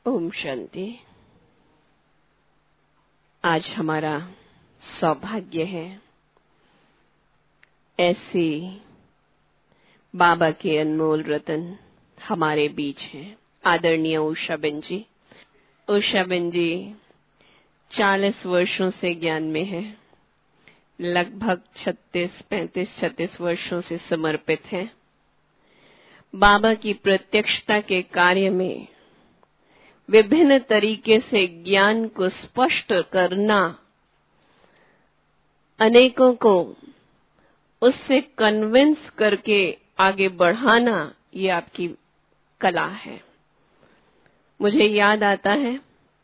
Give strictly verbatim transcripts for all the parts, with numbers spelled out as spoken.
ओम शांति। आज हमारा सौभाग्य है ऐसे बाबा के अनमोल रतन हमारे बीच हैं। आदरणीय उषाबेन जी। उषाबेन जी चालीस वर्षों से ज्ञान में है, लगभग छत्तीस पैंतीस छत्तीस वर्षों से समर्पित हैं। बाबा की प्रत्यक्षता के कार्य में विभिन्न तरीके से ज्ञान को स्पष्ट करना, अनेकों को उससे कन्विंस करके आगे बढ़ाना, ये आपकी कला है। मुझे याद आता है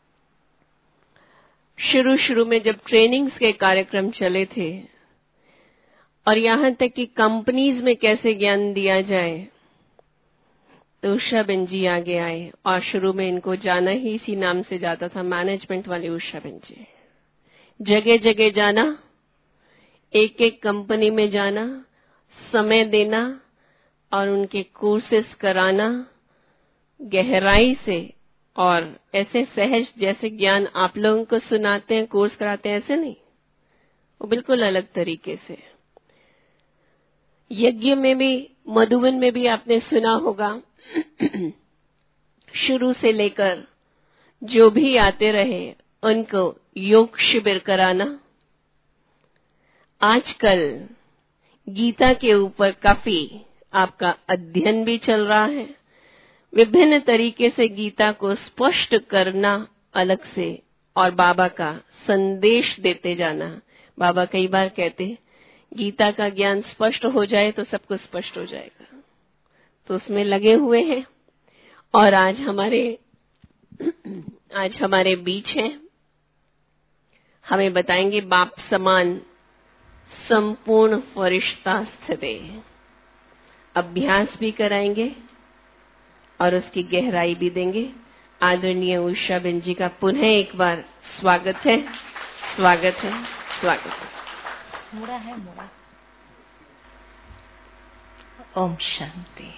शुरू शुरू में जब ट्रेनिंग्स के कार्यक्रम चले थे और यहां तक कि कंपनीज में कैसे ज्ञान दिया जाए, तो उषाबेन जी आगे आए और शुरू में इनको जाना ही इसी नाम से जाता था, मैनेजमेंट वाले उषाबेन जी। जगह जगह जाना, एक एक कंपनी में जाना, समय देना और उनके कोर्सेस कराना गहराई से, और ऐसे सहज जैसे ज्ञान आप लोगों को सुनाते हैं, कोर्स कराते हैं, ऐसे नहीं, वो बिल्कुल अलग तरीके से। यज्ञ में भी, मधुबन में भी आपने सुना होगा, शुरू से लेकर जो भी आते रहे उनको योग शिविर कराना। आजकल गीता के ऊपर काफी आपका अध्ययन भी चल रहा है, विभिन्न तरीके से गीता को स्पष्ट करना अलग से, और बाबा का संदेश देते जाना। बाबा कई बार कहते गीता का ज्ञान स्पष्ट हो जाए तो सब कुछ स्पष्ट हो जाएगा, तो उसमें लगे हुए हैं। और आज हमारे आज हमारे बीच हैं, हमें बताएंगे बाप समान संपूर्ण फरिश्ता स्थिति। अभ्यास भी कराएंगे और उसकी गहराई भी देंगे। आदरणीय उषाबेन जी का पुनः एक बार स्वागत है, स्वागत है, स्वागत है। मुड़ा है मुड़ा। ओम शांति।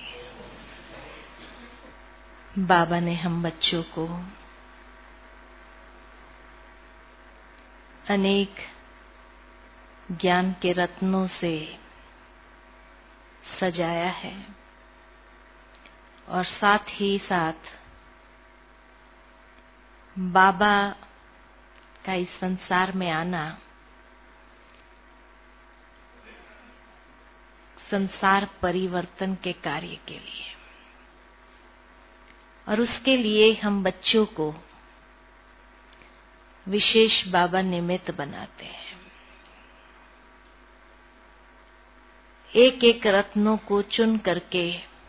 बाबा ने हम बच्चों को अनेक ज्ञान के रत्नों से सजाया है और साथ ही साथ बाबा का इस संसार में आना संसार परिवर्तन के कार्य के लिए, और उसके लिए हम बच्चों को विशेष बाबा निमित्त बनाते हैं। एक एक रत्नों को चुन करके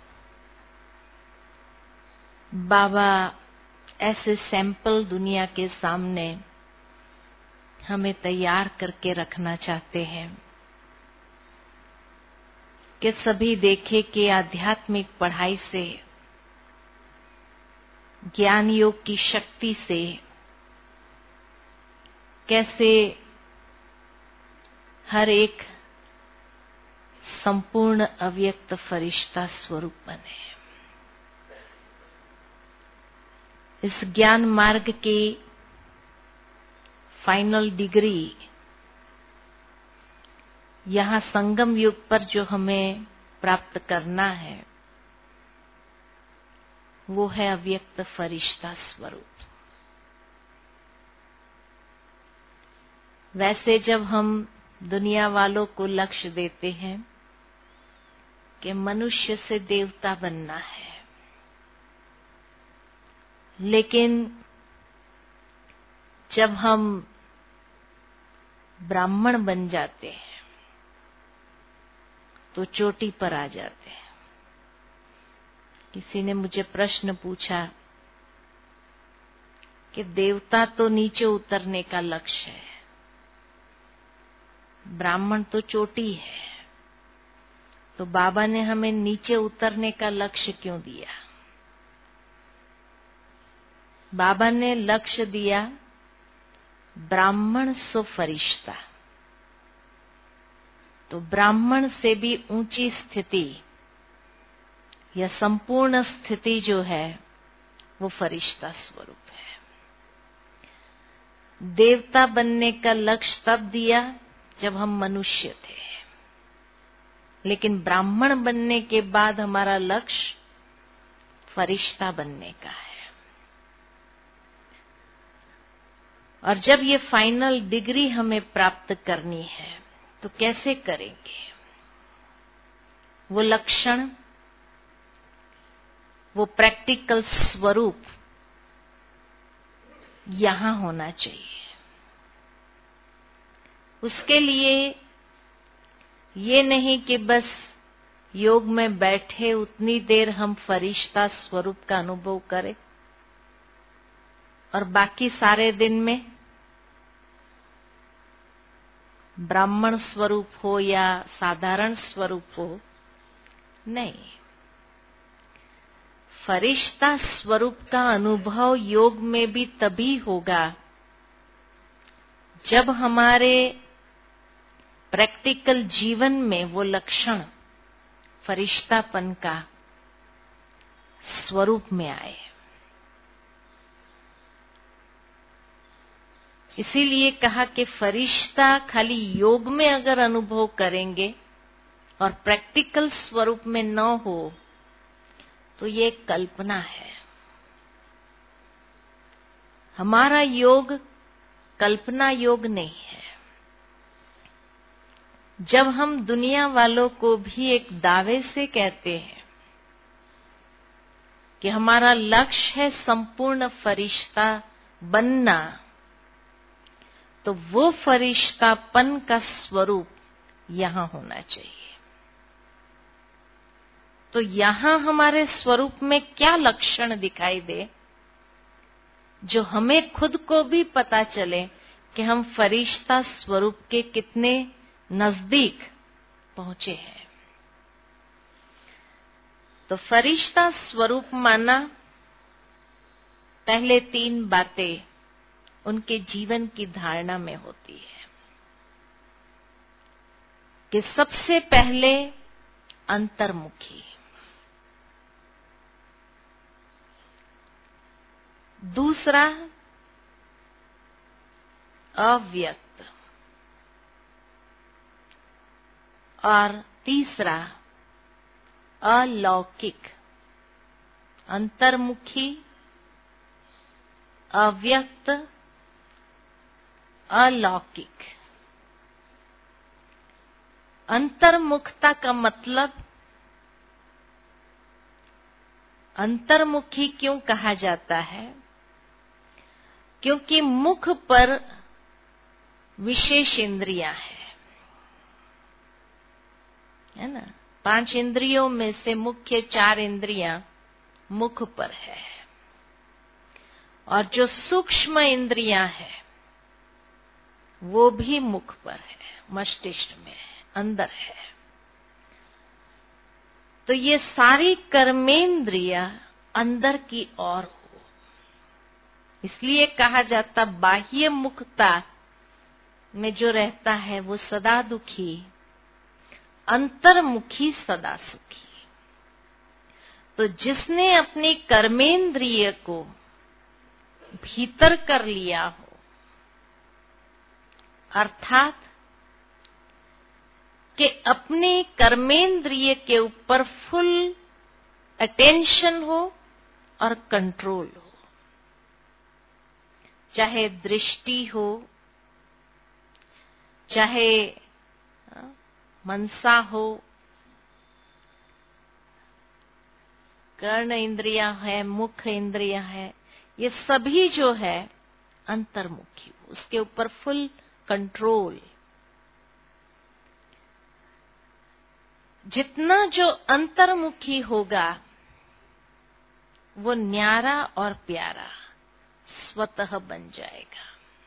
बाबा ऐसे सैंपल दुनिया के सामने हमें तैयार करके रखना चाहते हैं कि सभी देखे कि आध्यात्मिक पढ़ाई से, ज्ञान योग की शक्ति से कैसे हर एक संपूर्ण अव्यक्त फरिश्ता स्वरूप बने। इस ज्ञान मार्ग की फाइनल डिग्री यहाँ संगम युग पर जो हमें प्राप्त करना है वो है अव्यक्त फरिश्ता स्वरूप। वैसे जब हम दुनिया वालों को लक्ष्य देते हैं कि मनुष्य से देवता बनना है, लेकिन जब हम ब्राह्मण बन जाते हैं तो चोटी पर आ जाते हैं। किसी ने मुझे प्रश्न पूछा कि देवता तो नीचे उतरने का लक्ष्य है, ब्राह्मण तो चोटी है, तो बाबा ने हमें नीचे उतरने का लक्ष्य क्यों दिया? बाबा ने लक्ष्य दिया ब्राह्मण सो फरिश्ता। तो ब्राह्मण से भी ऊंची स्थिति या संपूर्ण स्थिति जो है वो फरिश्ता स्वरूप है। देवता बनने का लक्ष्य तब दिया जब हम मनुष्य थे, लेकिन ब्राह्मण बनने के बाद हमारा लक्ष्य फरिश्ता बनने का है। और जब ये फाइनल डिग्री हमें प्राप्त करनी है तो कैसे करेंगे? वो लक्षण, वो प्रैक्टिकल स्वरूप यहां होना चाहिए। उसके लिए ये नहीं कि बस योग में बैठे उतनी देर हम फरिश्ता स्वरूप का अनुभव करें और बाकी सारे दिन में ब्राह्मण स्वरूप हो या साधारण स्वरूप हो। नहीं, फरिश्ता स्वरूप का अनुभव योग में भी तभी होगा जब हमारे प्रैक्टिकल जीवन में वो लक्षण फरिश्तापन का स्वरूप में आए। इसीलिए कहा कि फरिश्ता खाली योग में अगर अनुभव करेंगे और प्रैक्टिकल स्वरूप में न हो तो ये कल्पना है। हमारा योग कल्पना योग नहीं है। जब हम दुनिया वालों को भी एक दावे से कहते हैं कि हमारा लक्ष्य है संपूर्ण फरिश्ता बनना, तो वो फरिश्तापन का स्वरूप यहां होना चाहिए। तो यहां हमारे स्वरूप में क्या लक्षण दिखाई दे जो हमें खुद को भी पता चले कि हम फरिश्ता स्वरूप के कितने नजदीक पहुंचे हैं। तो फरिश्ता स्वरूप माना, पहले तीन बातें उनके जीवन की धारणा में होती है कि सबसे पहले अंतर्मुखी, दूसरा अव्यक्त और तीसरा अलौकिक। अंतर्मुखी, अव्यक्त, अलौकिक। अंतर्मुखता का मतलब, अंतर्मुखी क्यों कहा जाता है? क्योंकि मुख पर विशेष इंद्रियां हैं, है ना। पांच इंद्रियों में से मुख्य चार इंद्रियां मुख पर है, और जो सूक्ष्म इंद्रियां हैं वो भी मुख पर है, मस्तिष्क में है, अंदर है। तो ये सारी कर्मेंद्रियां अंदर की ओर हो, इसलिए कहा जाता बाह्य मुखता में जो रहता है वो सदा दुखी, अंतर्मुखी सदा सुखी। तो जिसने अपनी कर्मेंद्रिय को भीतर कर लिया हो, अर्थात कि अपने कर्मेंद्रिय के ऊपर फुल अटेंशन हो और कंट्रोल हो, चाहे दृष्टि हो, चाहे मनसा हो, कर्ण इंद्रियां है, मुख इंद्रियां है, ये सभी जो है अंतर्मुखी हो, उसके ऊपर फुल कंट्रोल। जितना जो अंतर्मुखी होगा वो न्यारा और प्यारा स्वतः बन जाएगा।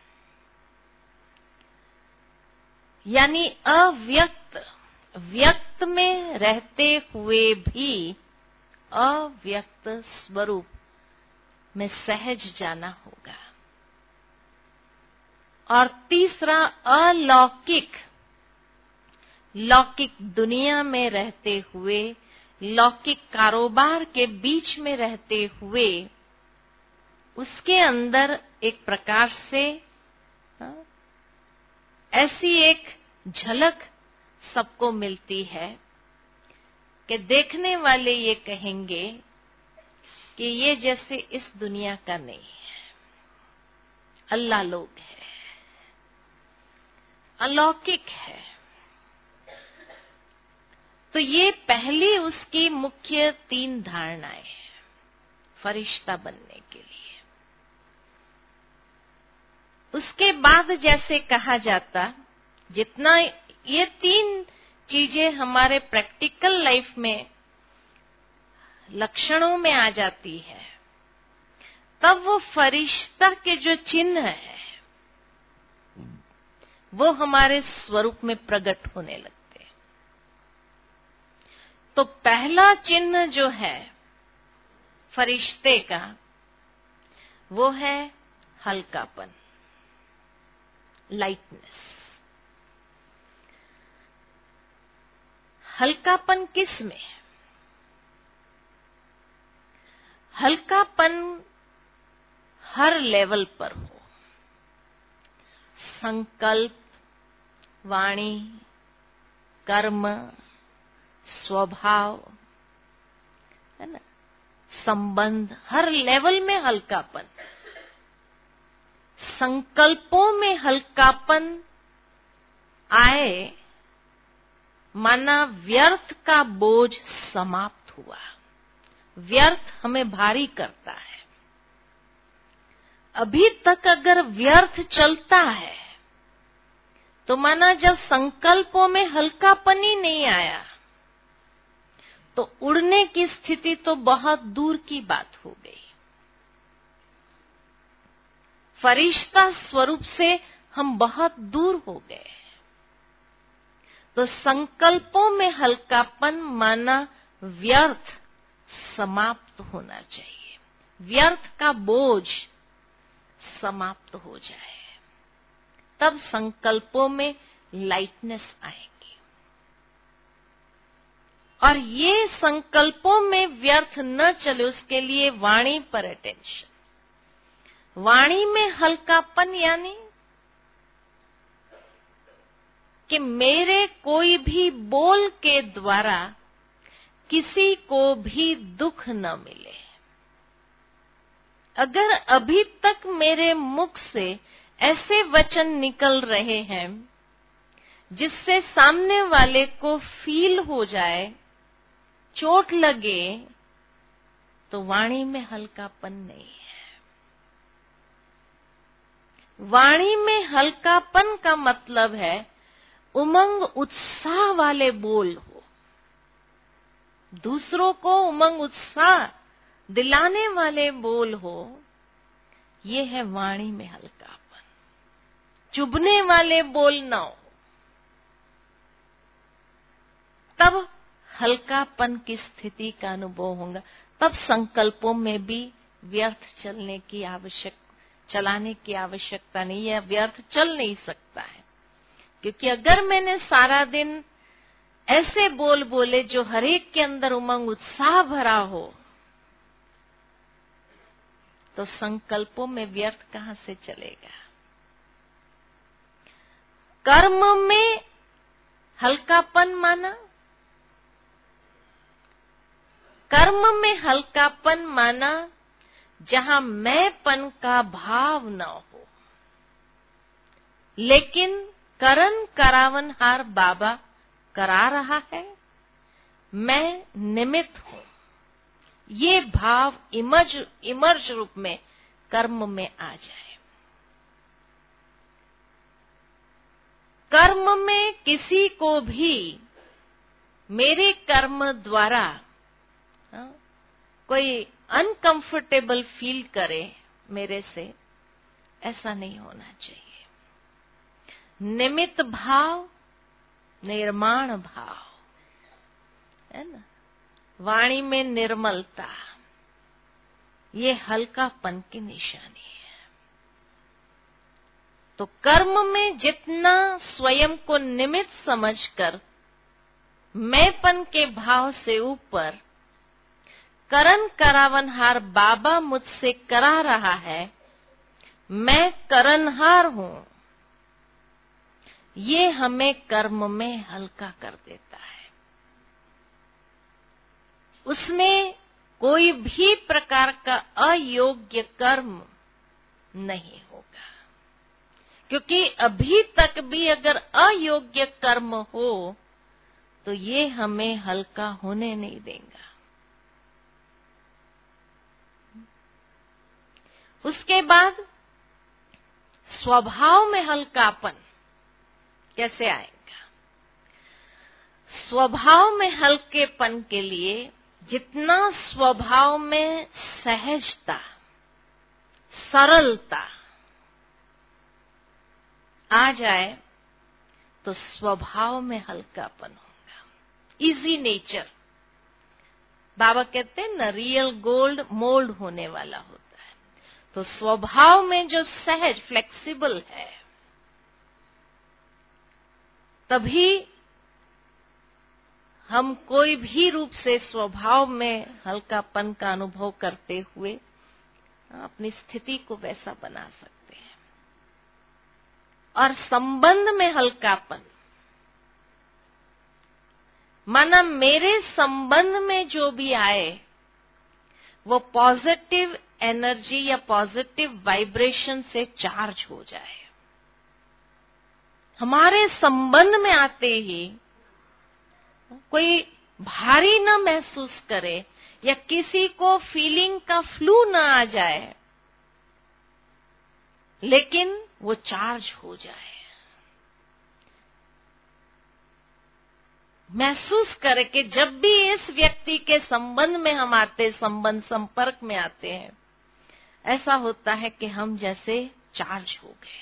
यानी अव्यक्त, व्यक्त में रहते हुए भी अव्यक्त स्वरूप में सहज जाना होगा। और तीसरा अलौकिक, लौकिक दुनिया में रहते हुए, लौकिक कारोबार के बीच में रहते हुए उसके अंदर एक प्रकार से हाँ, ऐसी एक झलक सबको मिलती है कि देखने वाले ये कहेंगे कि ये जैसे इस दुनिया का नहीं है, अल्लाह लोग है, अलौकिक है। तो ये पहली उसकी मुख्य तीन धारणाएं हैं फरिश्ता बनने के लिए। उसके बाद जैसे कहा जाता, जितना ये तीन चीजें हमारे प्रैक्टिकल लाइफ में लक्षणों में आ जाती है, तब वो फरिश्ता के जो चिन्ह है वो हमारे स्वरूप में प्रकट होने लगते हैं। तो पहला चिन्ह जो है फरिश्ते का, वो है हल्कापन, लाइटनेस। हल्कापन किस में? हल्कापन हर लेवल पर हो, संकल्प, वाणी, कर्म, स्वभाव, है ना, संबंध, हर लेवल में हल्कापन। संकल्पों में हल्कापन आए, माना व्यर्थ का बोझ समाप्त हुआ। व्यर्थ हमें भारी करता है। अभी तक अगर व्यर्थ चलता है तो माना जब संकल्पों में हल्कापन ही नहीं आया तो उड़ने की स्थिति तो बहुत दूर की बात हो गई। फरिश्ता स्वरूप से हम बहुत दूर हो गए। तो संकल्पों में हल्कापन माना व्यर्थ समाप्त होना चाहिए, व्यर्थ का बोझ समाप्त हो जाए, तब संकल्पों में लाइटनेस आएगी। और ये संकल्पों में व्यर्थ न चले, उसके लिए वाणी पर अटेंशन। वाणी में हल्कापन यानी कि मेरे कोई भी बोल के द्वारा किसी को भी दुख न मिले। अगर अभी तक मेरे मुख से ऐसे वचन निकल रहे हैं जिससे सामने वाले को फील हो जाए, चोट लगे, तो वाणी में हल्कापन नहीं है। वाणी में हल्कापन का मतलब है उमंग उत्साह वाले बोल हो, दूसरों को उमंग उत्साह दिलाने वाले बोल हो। ये है वाणी में हल्कापन। चुभने वाले बोल न हो, तब हल्कापन की स्थिति का अनुभव होगा। तब संकल्पों में भी व्यर्थ चलने की आवश्यक चलाने की आवश्यकता नहीं है। व्यर्थ चल नहीं सकता है, क्योंकि अगर मैंने सारा दिन ऐसे बोल बोले जो हरेक के अंदर उमंग उत्साह भरा हो, तो संकल्पों में व्यर्थ कहां से चलेगा। कर्म में हल्कापन माना, कर्म में हल्कापन माना जहां मैंपन का भाव न हो, लेकिन करन करावनहार बाबा करा रहा है, मैं निमित्त हूं, ये भाव इमर्ज इमर्ज रूप में कर्म में आ जाए। कर्म में किसी को भी मेरे कर्म द्वारा हा? कोई अनकंफर्टेबल फील करे मेरे से, ऐसा नहीं होना चाहिए। निमित्त भाव, निर्माण भाव, है ना, वाणी में निर्मलता, ये हल्कापन की निशानी है। तो कर्म में जितना स्वयं को निमित्त समझकर मैंपन के भाव से ऊपर करण करावनहार बाबा मुझसे करा रहा है, मैं करनहार हूं, ये हमें कर्म में हल्का कर देता है। उसमें कोई भी प्रकार का अयोग्य कर्म नहीं होगा, क्योंकि अभी तक भी अगर अयोग्य कर्म हो तो ये हमें हल्का होने नहीं देगा। उसके बाद स्वभाव में हल्कापन कैसे आएगा? स्वभाव में हल्केपन के लिए जितना स्वभाव में सहजता, सरलता आ जाए तो स्वभाव में हल्कापन होगा, इजी नेचर। बाबा कहते हैं ना, रियल गोल्ड मोल्ड होने वाला होता है। तो स्वभाव में जो सहज, फ्लेक्सिबल है, तभी हम कोई भी रूप से स्वभाव में हल्कापन का अनुभव करते हुए अपनी स्थिति को वैसा बना सकते हैं। और संबंध में हल्कापन, माना मेरे संबंध में जो भी आए वो पॉजिटिव एनर्जी या पॉजिटिव वाइब्रेशन से चार्ज हो जाए। हमारे संबंध में आते ही कोई भारी न महसूस करे या किसी को फीलिंग का फ्लू न आ जाए, लेकिन वो चार्ज हो जाए, महसूस करे कि जब भी इस व्यक्ति के संबंध में हम आते, संबंध संपर्क में आते हैं, ऐसा होता है कि हम जैसे चार्ज हो गए।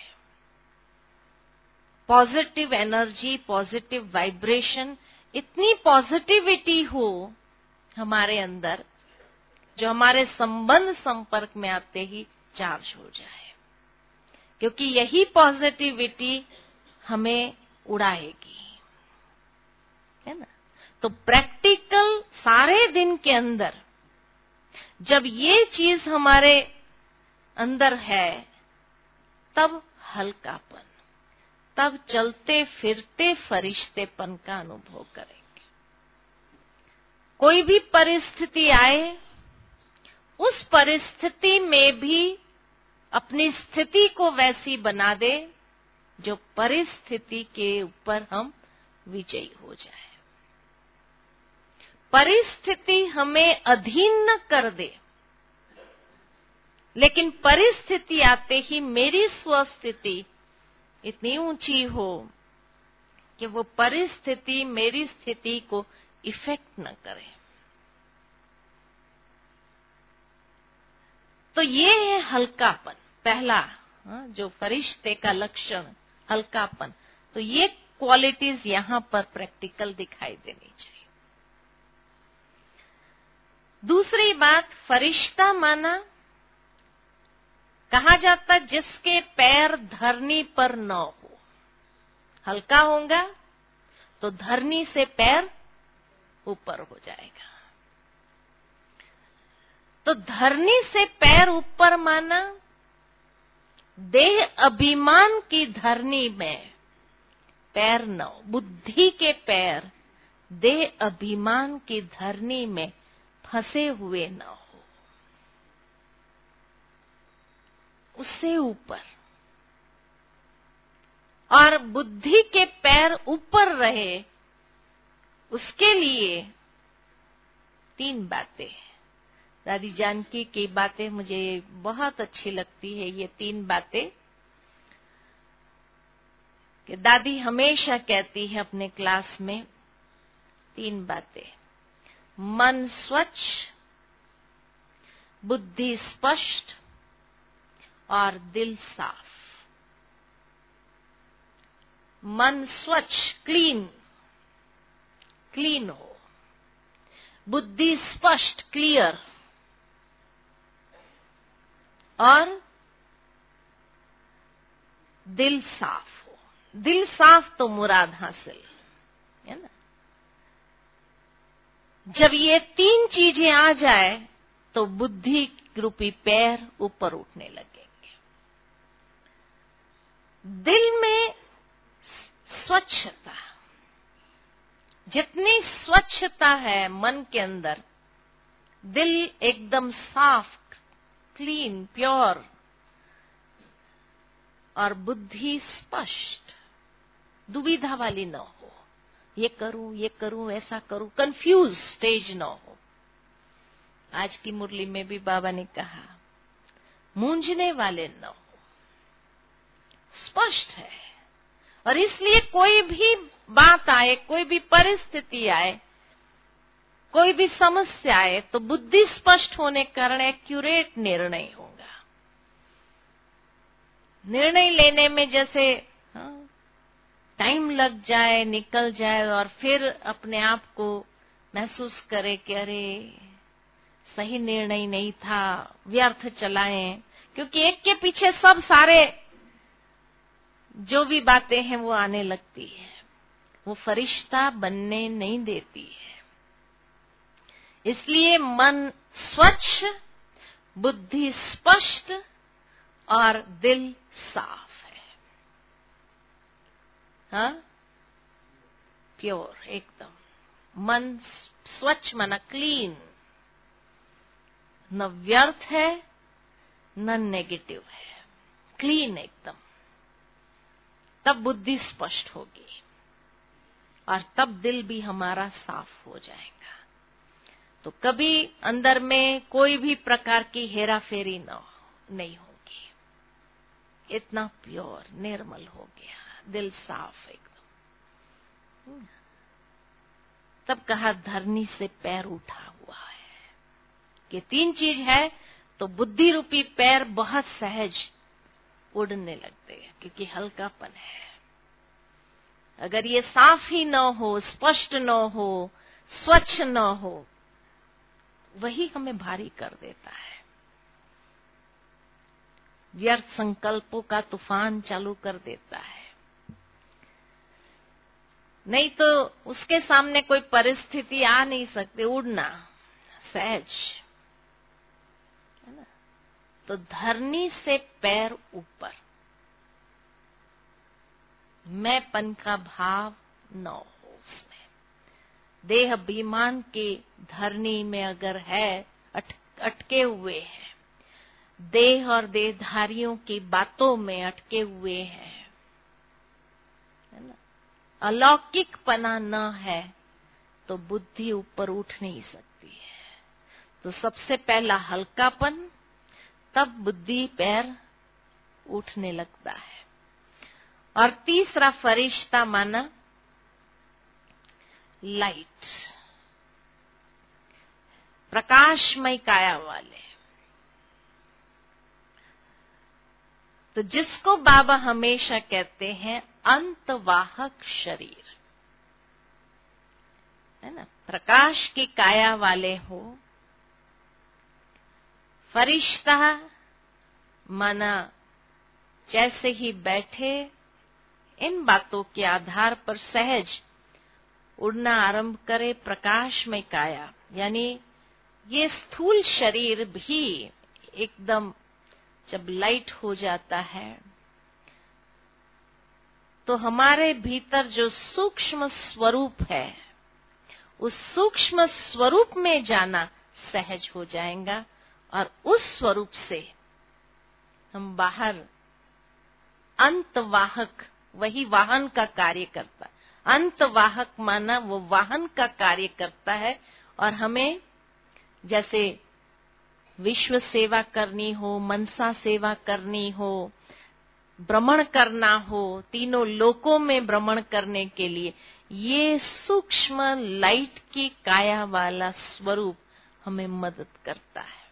पॉजिटिव एनर्जी, पॉजिटिव वाइब्रेशन, इतनी पॉजिटिविटी हो हमारे अंदर जो हमारे संबंध संपर्क में आते ही चार्ज हो जाए, क्योंकि यही पॉजिटिविटी हमें उड़ाएगी, है ना। तो प्रैक्टिकल सारे दिन के अंदर जब ये चीज हमारे अंदर है, तब हल्कापन, तब चलते फिरते फरिश्तेपन का अनुभव करेंगे। कोई भी परिस्थिति आए, उस परिस्थिति में भी अपनी स्थिति को वैसी बना दे जो परिस्थिति के ऊपर हम विजयी हो जाए। परिस्थिति हमें अधीन न कर दे, लेकिन परिस्थिति आते ही मेरी स्वस्थिति इतनी ऊंची हो कि वो परिस्थिति मेरी स्थिति को इफेक्ट न करे। तो ये है हल्कापन, पहला जो फरिश्ते का लक्षण, हल्कापन। तो ये क्वालिटीज यहां पर प्रैक्टिकल दिखाई देनी चाहिए। दूसरी बात, फरिश्ता माना कहा जाता जिसके पैर धरनी पर न हो। हल्का होगा तो धरनी से पैर ऊपर हो जाएगा। तो धरनी से पैर ऊपर माना देह अभिमान की धरनी में पैर न हो। बुद्धि के पैर देह अभिमान की धरनी में फंसे हुए न हो, उससे ऊपर। और बुद्धि के पैर ऊपर रहे, उसके लिए तीन बातें। दादी जानकी की बातें मुझे बहुत अच्छी लगती है, ये तीन बातें कि दादी हमेशा कहती है अपने क्लास में, तीन बातें। मन स्वच्छ, बुद्धि स्पष्ट और दिल साफ। मन स्वच्छ, क्लीन, क्लीन हो। बुद्धि स्पष्ट, क्लियर, और दिल साफ हो। दिल साफ तो मुराद हासिल, है ना। जब ये तीन चीजें आ जाए तो बुद्धि रूपी पैर ऊपर उठने लगेंगे। दिल में स्वच्छता, जितनी स्वच्छता है मन के अंदर, दिल एकदम साफ, क्लीन, प्योर, और बुद्धि स्पष्ट, दुविधा वाली न हो, ये करूं ये करूं ऐसा करूं, कंफ्यूज स्टेज न हो। आज की मुरली में भी बाबा ने कहा मूंझने वाले न हो, स्पष्ट है। और इसलिए कोई भी बात आए, कोई भी परिस्थिति आए, कोई भी समस्या आए, तो बुद्धि स्पष्ट होने के कारण एक्यूरेट निर्णय होगा। निर्णय लेने में जैसे हाँ, टाइम लग जाए, निकल जाए, और फिर अपने आप को महसूस करे कि अरे सही निर्णय नहीं था, व्यर्थ चलाएं, क्योंकि एक के पीछे सब सारे जो भी बातें हैं वो आने लगती है, वो फरिश्ता बनने नहीं देती है। इसलिए मन स्वच्छ, बुद्धि स्पष्ट और दिल साफ है, हाँ, प्योर एकदम। मन स्वच्छ माना क्लीन, न व्यर्थ है न नेगेटिव है, क्लीन एकदम। तब बुद्धि स्पष्ट होगी और तब दिल भी हमारा साफ हो जाएगा। तो कभी अंदर में कोई भी प्रकार की हेरा फेरी न नहीं होगी, इतना प्योर निर्मल हो गया, दिल साफ एकदम। तब कहा धरनी से पैर उठा हुआ है कि तीन चीज है तो बुद्धि रूपी पैर बहुत सहज उड़ने लगते हैं, क्योंकि हल्कापन है। अगर ये साफ ही न हो, स्पष्ट न हो, स्वच्छ न हो, वही हमें भारी कर देता है, व्यर्थ संकल्पों का तूफान चालू कर देता है। नहीं तो उसके सामने कोई परिस्थिति आ नहीं सकती, उड़ना सहज है ना। तो धरनी से पैर ऊपर, मैंपन का भाव न हो उसमें। देह अभिमान के धरनी में अगर है, अट, अटके हुए हैं, देह और देहधारियों की बातों में अटके हुए हैं, है ना, अलौकिक पना न है, तो बुद्धि ऊपर उठ नहीं सकती है। तो सबसे पहला हल्कापन, तब बुद्धि पैर उठने लगता है। और तीसरा फरिश्ता माना लाइट, प्रकाशमय काया वाले। तो जिसको बाबा हमेशा कहते हैं अंतवाहक शरीर, है ना, प्रकाश की काया वाले हो। फरिश्ता माना जैसे ही बैठे, इन बातों के आधार पर सहज उड़ना आरंभ करे, प्रकाशमय काया, यानी ये स्थूल शरीर भी एकदम जब लाइट हो जाता है, तो हमारे भीतर जो सूक्ष्म स्वरूप है, उस सूक्ष्म स्वरूप में जाना सहज हो जाएगा, और उस स्वरूप से हम बाहर अंतवाहक, वही वाहन का कार्य करता है। अंतवाहक माना वो वाहन का कार्य करता है, और हमें जैसे विश्व सेवा करनी हो, मनसा सेवा करनी हो, भ्रमण करना हो, तीनों लोकों में भ्रमण करने के लिए ये सूक्ष्म लाइट की काया वाला स्वरूप हमें मदद करता है।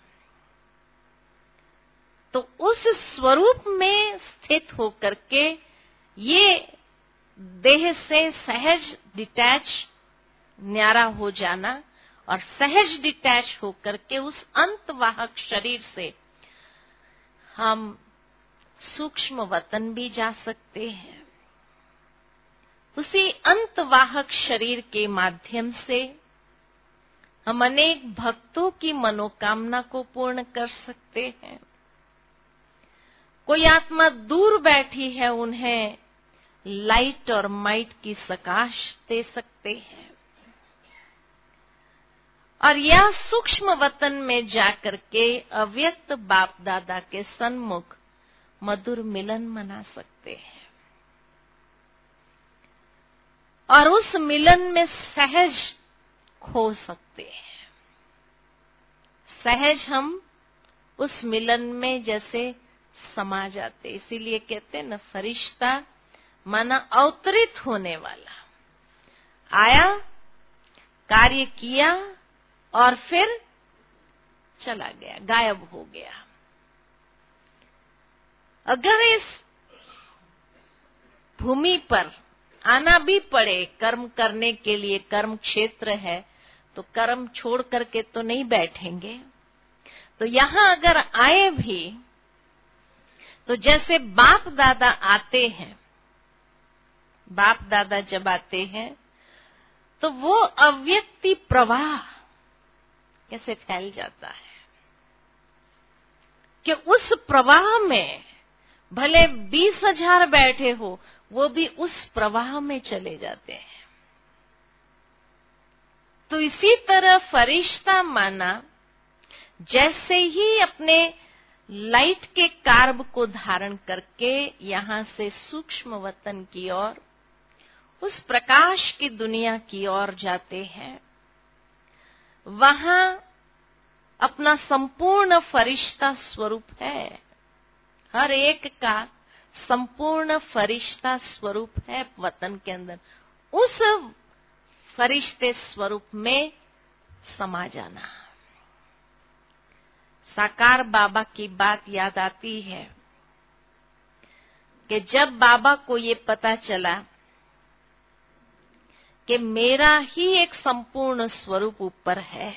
तो उस स्वरूप में स्थित होकर के ये देह से सहज डिटैच, न्यारा हो जाना, और सहज डिटैच होकर के उस अंतवाहक शरीर से हम सूक्ष्म वतन भी जा सकते हैं। उसी अंतवाहक शरीर के माध्यम से हम अनेक भक्तों की मनोकामना को पूर्ण कर सकते हैं। कोई आत्मा दूर बैठी है, उन्हें लाइट और माइट की प्रकाश दे सकते हैं। और यह सूक्ष्म वतन में जाकर के अव्यक्त बाप दादा के सन्मुख मधुर मिलन मना सकते हैं। और उस मिलन में सहज खो सकते हैं। सहज हम उस मिलन में जैसे समा जाते। इसीलिए कहते हैं न, फरिश्ता माना अवतरित होने वाला, आया, कार्य किया और फिर चला गया, गायब हो गया। अगर इस भूमि पर आना भी पड़े कर्म करने के लिए, कर्म क्षेत्र है, तो कर्म छोड़ करके तो नहीं बैठेंगे। तो यहां अगर आए भी तो जैसे बाप दादा आते हैं, बाप दादा जब आते हैं तो वो अव्यक्ति प्रवाह कैसे फैल जाता है कि उस प्रवाह में भले बीस हजार बैठे हो, वो भी उस प्रवाह में चले जाते हैं। तो इसी तरह फरिश्ता माना जैसे ही अपने लाइट के कार्ब को धारण करके यहां से सूक्ष्म वतन की ओर, उस प्रकाश की दुनिया की ओर जाते हैं, वहां अपना संपूर्ण फरिश्ता स्वरूप है। हर एक का संपूर्ण फरिश्ता स्वरूप है वतन के अंदर। उस फरिश्ते स्वरूप में समा जाना। साकार बाबा की बात याद आती है कि जब बाबा को ये पता चला कि मेरा ही एक संपूर्ण स्वरूप ऊपर है।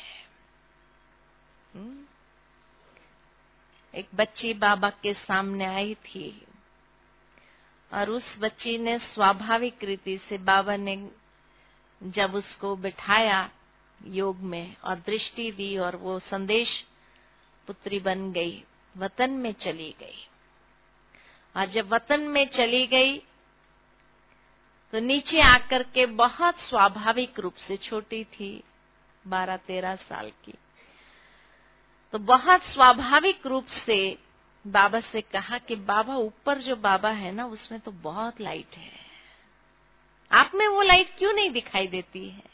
एक बच्ची बाबा के सामने आई थी और उस बच्ची ने स्वाभाविक रीति से, बाबा ने जब उसको बिठाया योग में और दृष्टि दी और वो संदेश पुत्री बन गई, वतन में चली गई। और जब वतन में चली गई तो नीचे आकर के बहुत स्वाभाविक रूप से, छोटी थी, बारह तेरह साल की, तो बहुत स्वाभाविक रूप से बाबा से कहा कि बाबा, ऊपर जो बाबा है ना, उसमें तो बहुत लाइट है, आप में वो लाइट क्यों नहीं दिखाई देती है?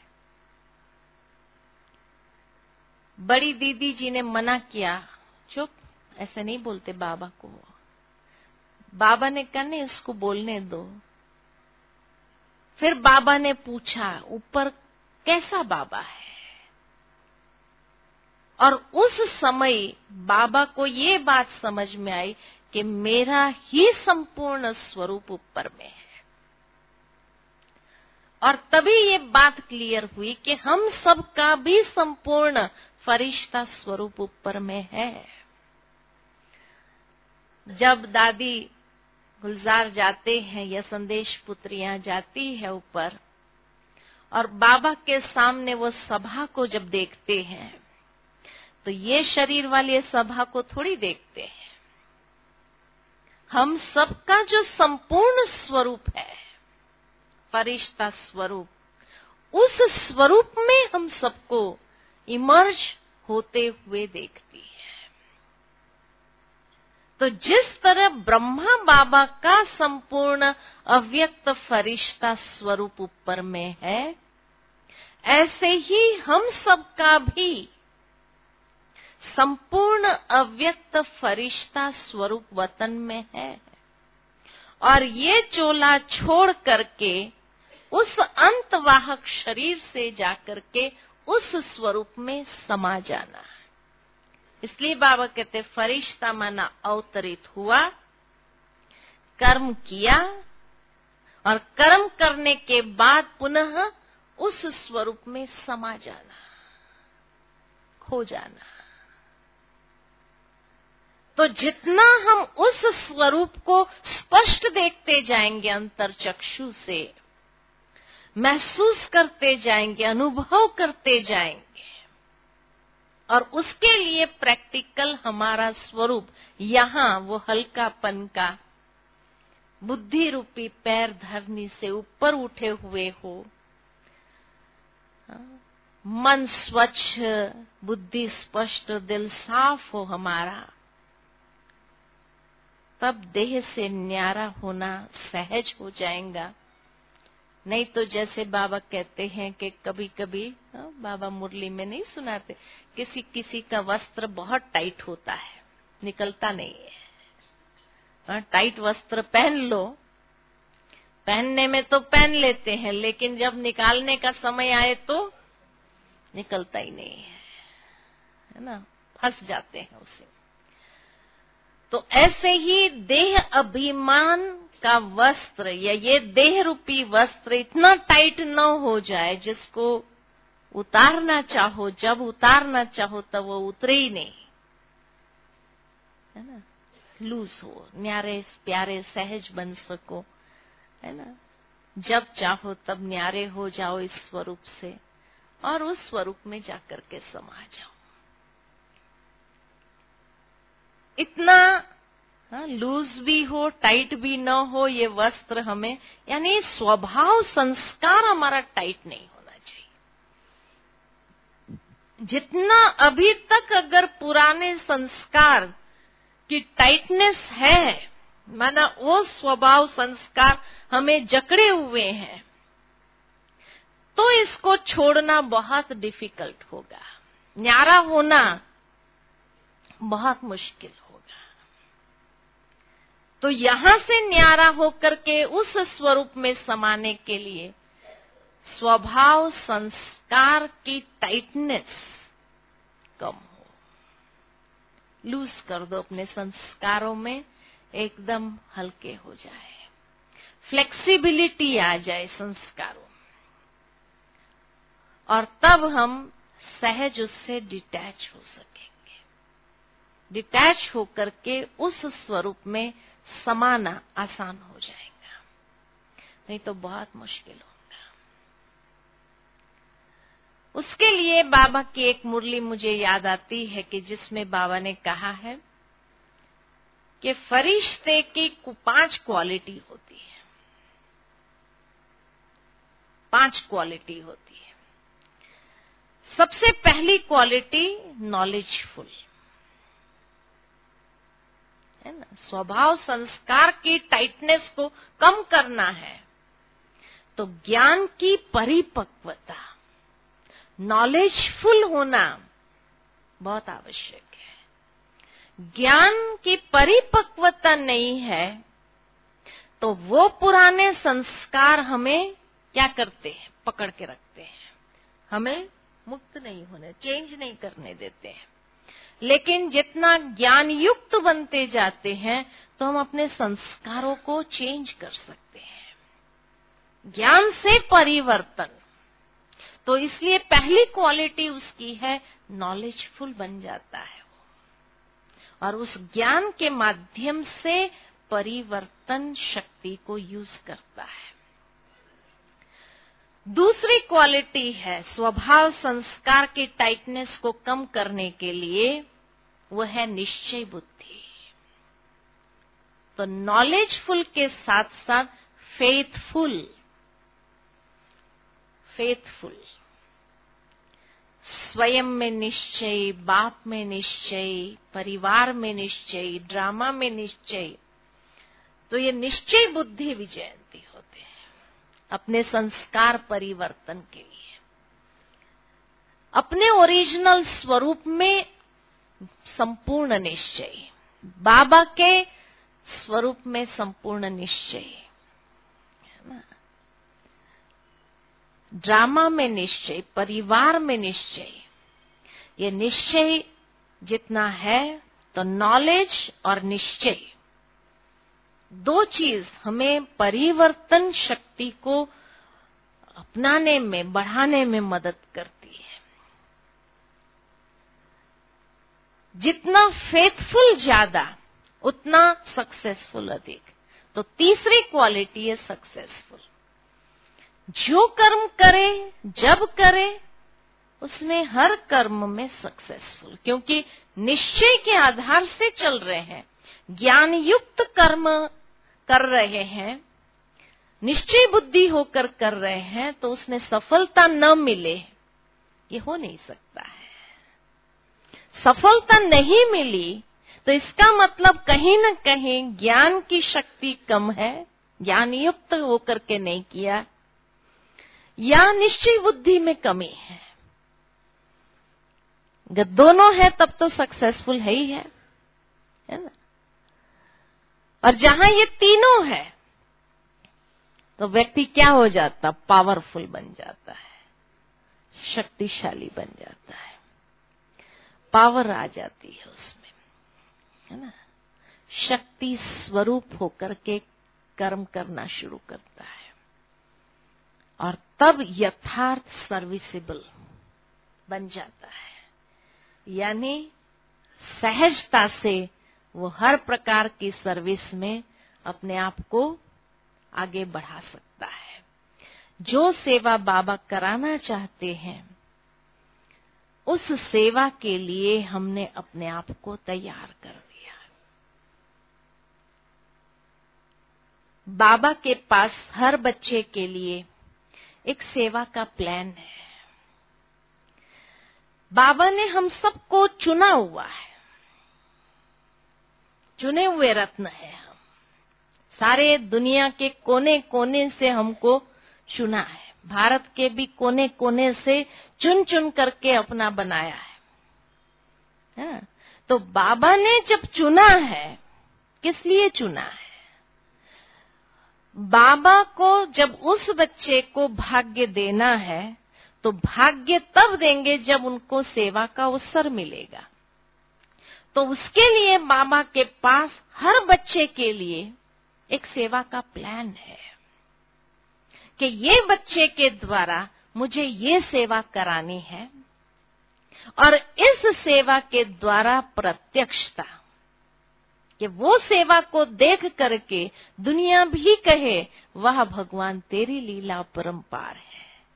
बड़ी दीदी जी ने मना किया, चुप, ऐसे नहीं बोलते बाबा को। बाबा ने कहा नहीं, इसको बोलने दो। फिर बाबा ने पूछा, ऊपर कैसा बाबा है? और उस समय बाबा को ये बात समझ में आई कि मेरा ही संपूर्ण स्वरूप ऊपर में है। और तभी ये बात क्लियर हुई कि हम सबका भी संपूर्ण फरिश्ता स्वरूप ऊपर में है। जब दादी गुलजार जाते हैं या संदेश पुत्रियां जाती है ऊपर, और बाबा के सामने वो सभा को जब देखते हैं, तो ये शरीर वाले सभा को थोड़ी देखते हैं। हम सबका जो संपूर्ण स्वरूप है, फरिश्ता स्वरूप, उस स्वरूप में हम सबको इमर्ज होते हुए देखती है। तो जिस तरह ब्रह्मा बाबा का संपूर्ण अव्यक्त फरिश्ता स्वरूप ऊपर में है, ऐसे ही हम सबका भी संपूर्ण अव्यक्त फरिश्ता स्वरूप वतन में है। और ये चोला छोड़ करके उस अंतवाहक शरीर से जाकर के उस स्वरूप में समा जाना। इसलिए बाबा कहते फरिश्ता माना अवतरित हुआ, कर्म किया, और कर्म करने के बाद पुनः उस स्वरूप में समा जाना, खो जाना। तो जितना हम उस स्वरूप को स्पष्ट देखते जाएंगे, अंतर चक्षु से महसूस करते जाएंगे, अनुभव करते जाएंगे, और उसके लिए प्रैक्टिकल हमारा स्वरूप यहाँ वो हल्कापन का बुद्धि रूपी पैर धरनी से ऊपर उठे हुए हो, मन स्वच्छ, बुद्धि स्पष्ट, दिल साफ हो हमारा, तब देह से न्यारा होना सहज हो जाएगा। नहीं तो जैसे बाबा कहते हैं कि कभी कभी, बाबा मुरली में नहीं सुनाते, किसी किसी का वस्त्र बहुत टाइट होता है, निकलता नहीं है। टाइट वस्त्र पहन लो, पहनने में तो पहन लेते हैं, लेकिन जब निकालने का समय आए तो निकलता ही नहीं है, है ना, फंस जाते हैं उसे। तो ऐसे ही देह अभिमान का वस्त्र या ये देह रूपी वस्त्र इतना टाइट न हो जाए जिसको उतारना चाहो, जब उतारना चाहो तब वो उतरे ही नहीं, है ना, लूज हो, न्यारे प्यारे सहज बन सको, है ना, जब चाहो तब न्यारे हो जाओ इस स्वरूप से और उस स्वरूप में जाकर के समा जाओ। इतना हाँ, लूज भी हो, टाइट भी न हो ये वस्त्र हमें, यानी स्वभाव संस्कार हमारा टाइट नहीं होना चाहिए। जितना अभी तक अगर पुराने संस्कार की टाइटनेस है, माना वो स्वभाव संस्कार हमें जकड़े हुए हैं, तो इसको छोड़ना बहुत डिफिकल्ट होगा, न्यारा होना बहुत मुश्किल होगा। तो यहां से न्यारा होकर के उस स्वरूप में समाने के लिए स्वभाव संस्कार की टाइटनेस कम हो, लूज कर दो, अपने संस्कारों में एकदम हल्के हो जाए, फ्लेक्सिबिलिटी आ जाए संस्कारों में, और तब हम सहज उससे डिटैच हो सकेंगे। डिटैच होकर के उस स्वरूप में समाना आसान हो जाएगा, नहीं तो बहुत मुश्किल होगा। उसके लिए बाबा की एक मुरली मुझे याद आती है कि जिसमें बाबा ने कहा है कि फरिश्ते की पांच क्वालिटी होती है, पांच क्वालिटी होती है। सबसे पहली क्वालिटी नॉलेजफुल है ना, स्वभाव संस्कार की टाइटनेस को कम करना है तो ज्ञान की परिपक्वता, नॉलेजफुल होना बहुत आवश्यक है। ज्ञान की परिपक्वता नहीं है तो वो पुराने संस्कार हमें क्या करते हैं, पकड़ के रखते हैं, हमें मुक्त नहीं होने, चेंज नहीं करने देते हैं। लेकिन जितना ज्ञान युक्त बनते जाते हैं तो हम अपने संस्कारों को चेंज कर सकते हैं, ज्ञान से परिवर्तन। तो इसलिए पहली क्वालिटी उसकी है नॉलेजफुल बन जाता है वो, और उस ज्ञान के माध्यम से परिवर्तन शक्ति को यूज करता है। दूसरी क्वालिटी है स्वभाव संस्कार की टाइटनेस को कम करने के लिए, वो है निश्चय बुद्धि। तो नॉलेजफुल के साथ साथ फेथफुल, फेथफुल, स्वयं में निश्चय, बाप में निश्चय, परिवार में निश्चय, ड्रामा में निश्चय। तो ये निश्चय बुद्धि विजयंती होते हैं अपने संस्कार परिवर्तन के लिए, अपने ओरिजिनल स्वरूप में संपूर्ण निश्चय, बाबा के स्वरूप में संपूर्ण निश्चय, है ना, ड्रामा में निश्चय, परिवार में निश्चय। ये निश्चय जितना है तो नॉलेज और निश्चय दो चीज हमें परिवर्तन शक्ति को अपनाने में, बढ़ाने में मदद करती है। जितना फेथफुल ज्यादा उतना सक्सेसफुल अधिक। तो तीसरी क्वालिटी है सक्सेसफुल। जो कर्म करे, जब करे, उसमें हर कर्म में सक्सेसफुल, क्योंकि निश्चय के आधार से चल रहे हैं, ज्ञान युक्त कर्म कर रहे हैं, निश्चय बुद्धि होकर कर रहे हैं, तो उसमें सफलता न मिले ये हो नहीं सकता है। सफलता नहीं मिली तो इसका मतलब कहीं न कहीं ज्ञान की शक्ति कम है, ज्ञान युक्त होकर के नहीं किया, या निश्चय बुद्धि में कमी है। अगर दोनों है तब तो सक्सेसफुल है ही है, है ना। और जहां ये तीनों है तो व्यक्ति क्या हो जाता, पावरफुल बन जाता है, शक्तिशाली बन जाता है, पावर आ जाती है उसमें, है ना। शक्ति स्वरूप होकर के कर्म करना शुरू करता है और तब यथार्थ सर्विसेबल बन जाता है, यानी सहजता से वो हर प्रकार की सर्विस में अपने आप को आगे बढ़ा सकता है। जो सेवा बाबा कराना चाहते हैं उस सेवा के लिए हमने अपने आप को तैयार कर दिया। बाबा के पास हर बच्चे के लिए एक सेवा का प्लान है। बाबा ने हम सबको चुना हुआ है, चुने हुए रत्न है हम, सारे दुनिया के कोने कोने से हमको चुना है, भारत के भी कोने कोने से चुन चुन करके अपना बनाया है, है? तो बाबा ने जब चुना है, किस लिए चुना है? बाबा को जब उस बच्चे को भाग्य देना है तो भाग्य तब देंगे जब उनको सेवा का अवसर मिलेगा। तो उसके लिए बाबा के पास हर बच्चे के लिए एक सेवा का प्लान है कि ये बच्चे के द्वारा मुझे ये सेवा करानी है, और इस सेवा के द्वारा प्रत्यक्षता कि वो सेवा को देख करके दुनिया भी कहे वाह भगवान तेरी लीला परंपार है।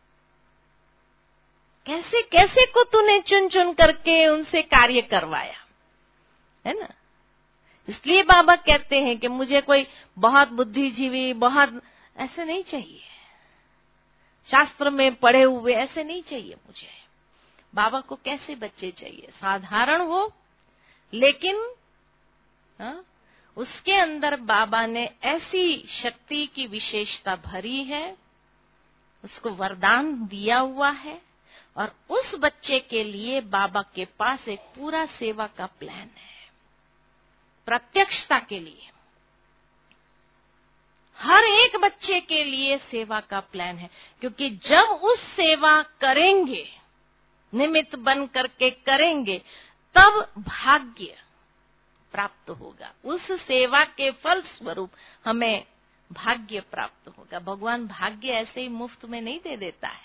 कैसे कैसे को तूने चुन चुन करके उनसे कार्य करवाया, है ना। इसलिए बाबा कहते हैं कि मुझे कोई बहुत बुद्धिजीवी, बहुत ऐसे नहीं चाहिए, शास्त्र में पढ़े हुए ऐसे नहीं चाहिए मुझे। बाबा को कैसे बच्चे चाहिए? साधारण हो, लेकिन हाँ, उसके अंदर बाबा ने ऐसी शक्ति की विशेषता भरी है, उसको वरदान दिया हुआ है, और उस बच्चे के लिए बाबा के पास एक पूरा सेवा का प्लान है, प्रत्यक्षता के लिए। हर एक बच्चे के लिए सेवा का प्लान है, क्योंकि जब उस सेवा करेंगे, निमित्त बन करके करेंगे, तब भाग्य प्राप्त होगा। उस सेवा के फल स्वरूप हमें भाग्य प्राप्त होगा। भगवान भाग्य ऐसे ही मुफ्त में नहीं दे देता है।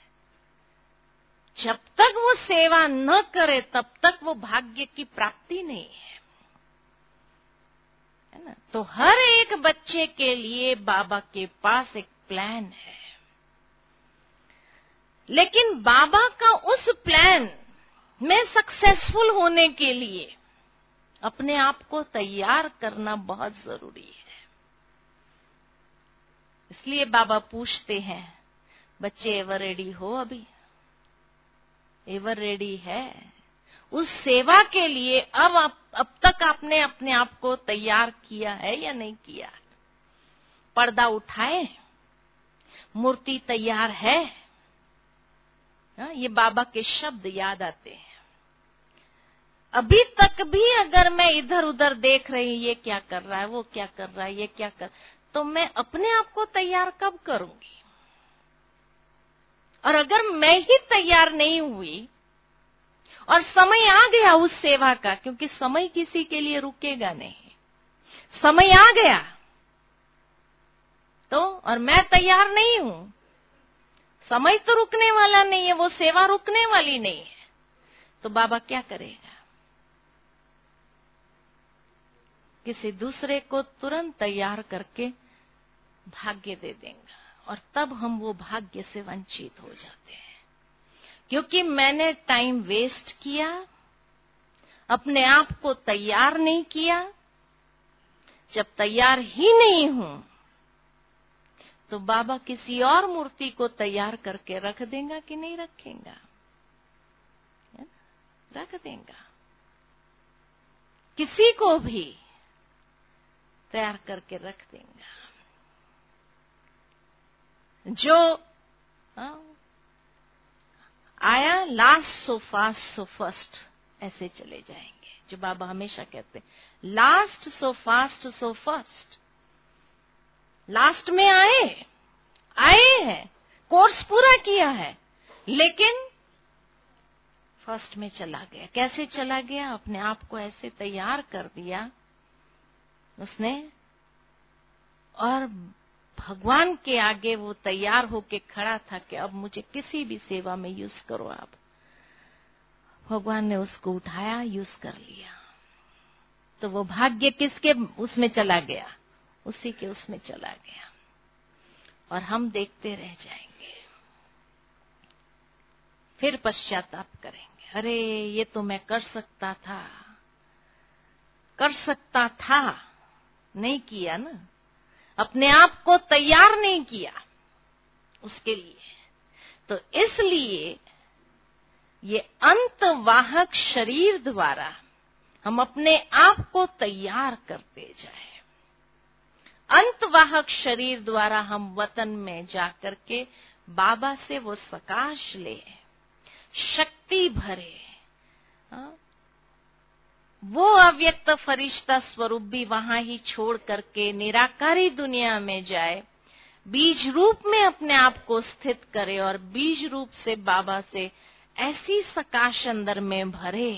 जब तक वो सेवा न करे तब तक वो भाग्य की प्राप्ति नहीं है, है ना। तो हर एक बच्चे के लिए बाबा के पास एक प्लान है, लेकिन बाबा का उस प्लान में सक्सेसफुल होने के लिए अपने आप को तैयार करना बहुत जरूरी है। इसलिए बाबा पूछते हैं, बच्चे एवर रेडी हो? अभी एवर रेडी है उस सेवा के लिए? अब आप, अब तक आपने अपने आप को तैयार किया है या नहीं किया? पर्दा उठाए, मूर्ति तैयार है? हा? ये बाबा के शब्द याद आते हैं। अभी तक भी अगर मैं इधर उधर देख रही, ये क्या कर रहा है, वो क्या कर रहा है, ये क्या कर, तो मैं अपने आप को तैयार कब करूंगी? और अगर मैं ही तैयार नहीं हुई और समय आ गया उस सेवा का, क्योंकि समय किसी के लिए रुकेगा नहीं, समय आ गया तो, और मैं तैयार नहीं हूं, समय तो रुकने वाला नहीं है, वो सेवा रुकने वाली नहीं है, तो बाबा क्या करेगा? किसी दूसरे को तुरंत तैयार करके भाग्य दे देंगे, और तब हम वो भाग्य से वंचित हो जाते हैं। क्योंकि मैंने टाइम वेस्ट किया, अपने आप को तैयार नहीं किया। जब तैयार ही नहीं हूं तो बाबा किसी और मूर्ति को तैयार करके रख देगा कि नहीं रखेगा? रख देगा। किसी को भी तैयार करके रख देगा। जो आ, आया last so fast so first, ऐसे चले जाएंगे। जो बाबा हमेशा कहते हैं, last so fast so first. Last में आए आए हैं, कोर्स पूरा किया है, लेकिन फर्स्ट में चला गया। कैसे चला गया? अपने आप को ऐसे तैयार कर दिया उसने, और भगवान के आगे वो तैयार होके खड़ा था कि अब मुझे किसी भी सेवा में यूज करो आप। भगवान ने उसको उठाया, यूज कर लिया। तो वो भाग्य किसके उसमें चला गया? उसी के उसमें चला गया। और हम देखते रह जाएंगे, फिर पश्चाताप करेंगे, अरे ये तो मैं कर सकता था, कर सकता था, नहीं किया ना, अपने आप को तैयार नहीं किया उसके लिए। तो इसलिए ये अंतवाहक शरीर द्वारा हम अपने आप को तैयार करते जाए। अंतवाहक शरीर द्वारा हम वतन में जाकर के बाबा से वो सकाश ले, शक्ति भरे, वो अव्यक्त फरिश्ता स्वरूप भी वहां ही छोड़ करके निराकारी दुनिया में जाए, बीज रूप में अपने आप को स्थित करे और बीज रूप से बाबा से ऐसी सकाश अंदर में भरे,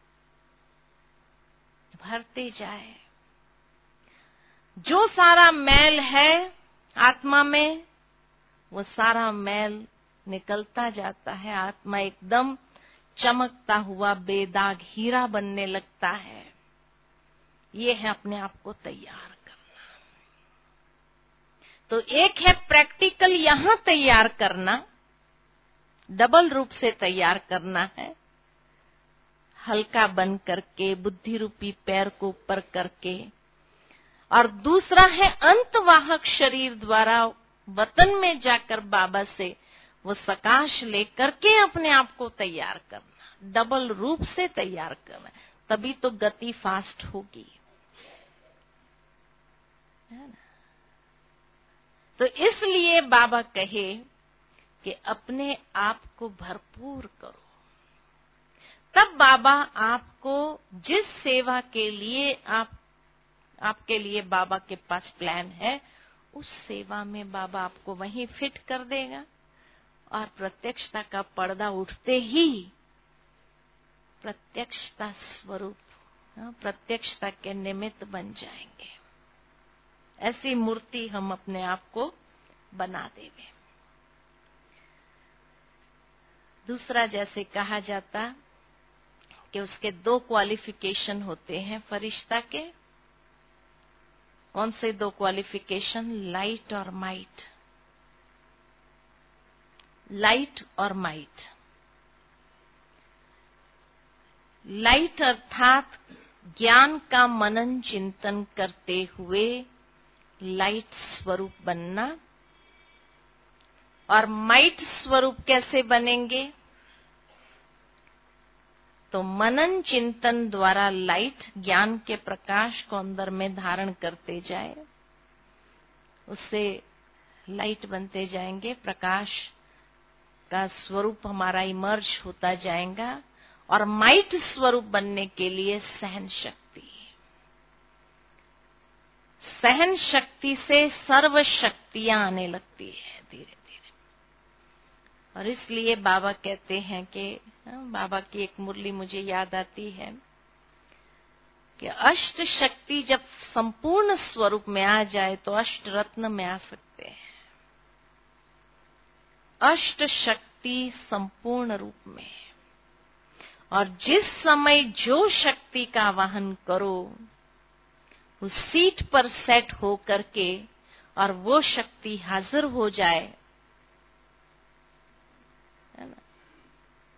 भरते जाए। जो सारा मैल है आत्मा में, वो सारा मैल निकलता जाता है। आत्मा एकदम चमकता हुआ बेदाग हीरा बनने लगता है। ये है अपने आप को तैयार करना। तो एक है प्रैक्टिकल यहां तैयार करना, डबल रूप से तैयार करना है, हल्का बन करके, बुद्धि रूपी पैर को ऊपर करके। और दूसरा है अंतवाहक शरीर द्वारा वतन में जाकर बाबा से वो सकाश लेकर के अपने आप को तैयार करना, डबल रूप से तैयार करना। तभी तो गति फास्ट होगी, है ना? तो इसलिए बाबा कहे कि अपने आप को भरपूर करो। तब बाबा आपको जिस सेवा के लिए आप आपके लिए बाबा के पास प्लान है, उस सेवा में बाबा आपको वहीं फिट कर देगा और प्रत्यक्षता का पर्दा उठते ही प्रत्यक्षता स्वरूप, प्रत्यक्षता के निमित्त बन जाएंगे। ऐसी मूर्ति हम अपने आप को बना देंगे। दूसरा, जैसे कहा जाता कि उसके दो क्वालिफिकेशन होते हैं फरिश्ता के। कौन से दो क्वालिफिकेशन? लाइट और माइट। लाइट और माइट। लाइट अर्थात ज्ञान का मनन चिंतन करते हुए लाइट स्वरूप बनना। और माइट स्वरूप कैसे बनेंगे? तो मनन चिंतन द्वारा लाइट, ज्ञान के प्रकाश को अंदर में धारण करते जाए, उससे लाइट बनते जाएंगे, प्रकाश का स्वरूप हमारा इमर्ज होता जाएगा। और माइट स्वरूप बनने के लिए सहन शक्ति, सहन शक्ति से सर्व शक्तियां आने लगती है धीरे धीरे। और इसलिए बाबा कहते हैं कि, बाबा की एक मुरली मुझे याद आती है कि अष्ट शक्ति जब संपूर्ण स्वरूप में आ जाए तो अष्ट रत्न में आ सकते हैं। अष्ट शक्ति संपूर्ण रूप में। और जिस समय जो शक्ति का वाहन करो, उस सीट पर सेट हो करके और वो शक्ति हाजिर हो जाए, है ना,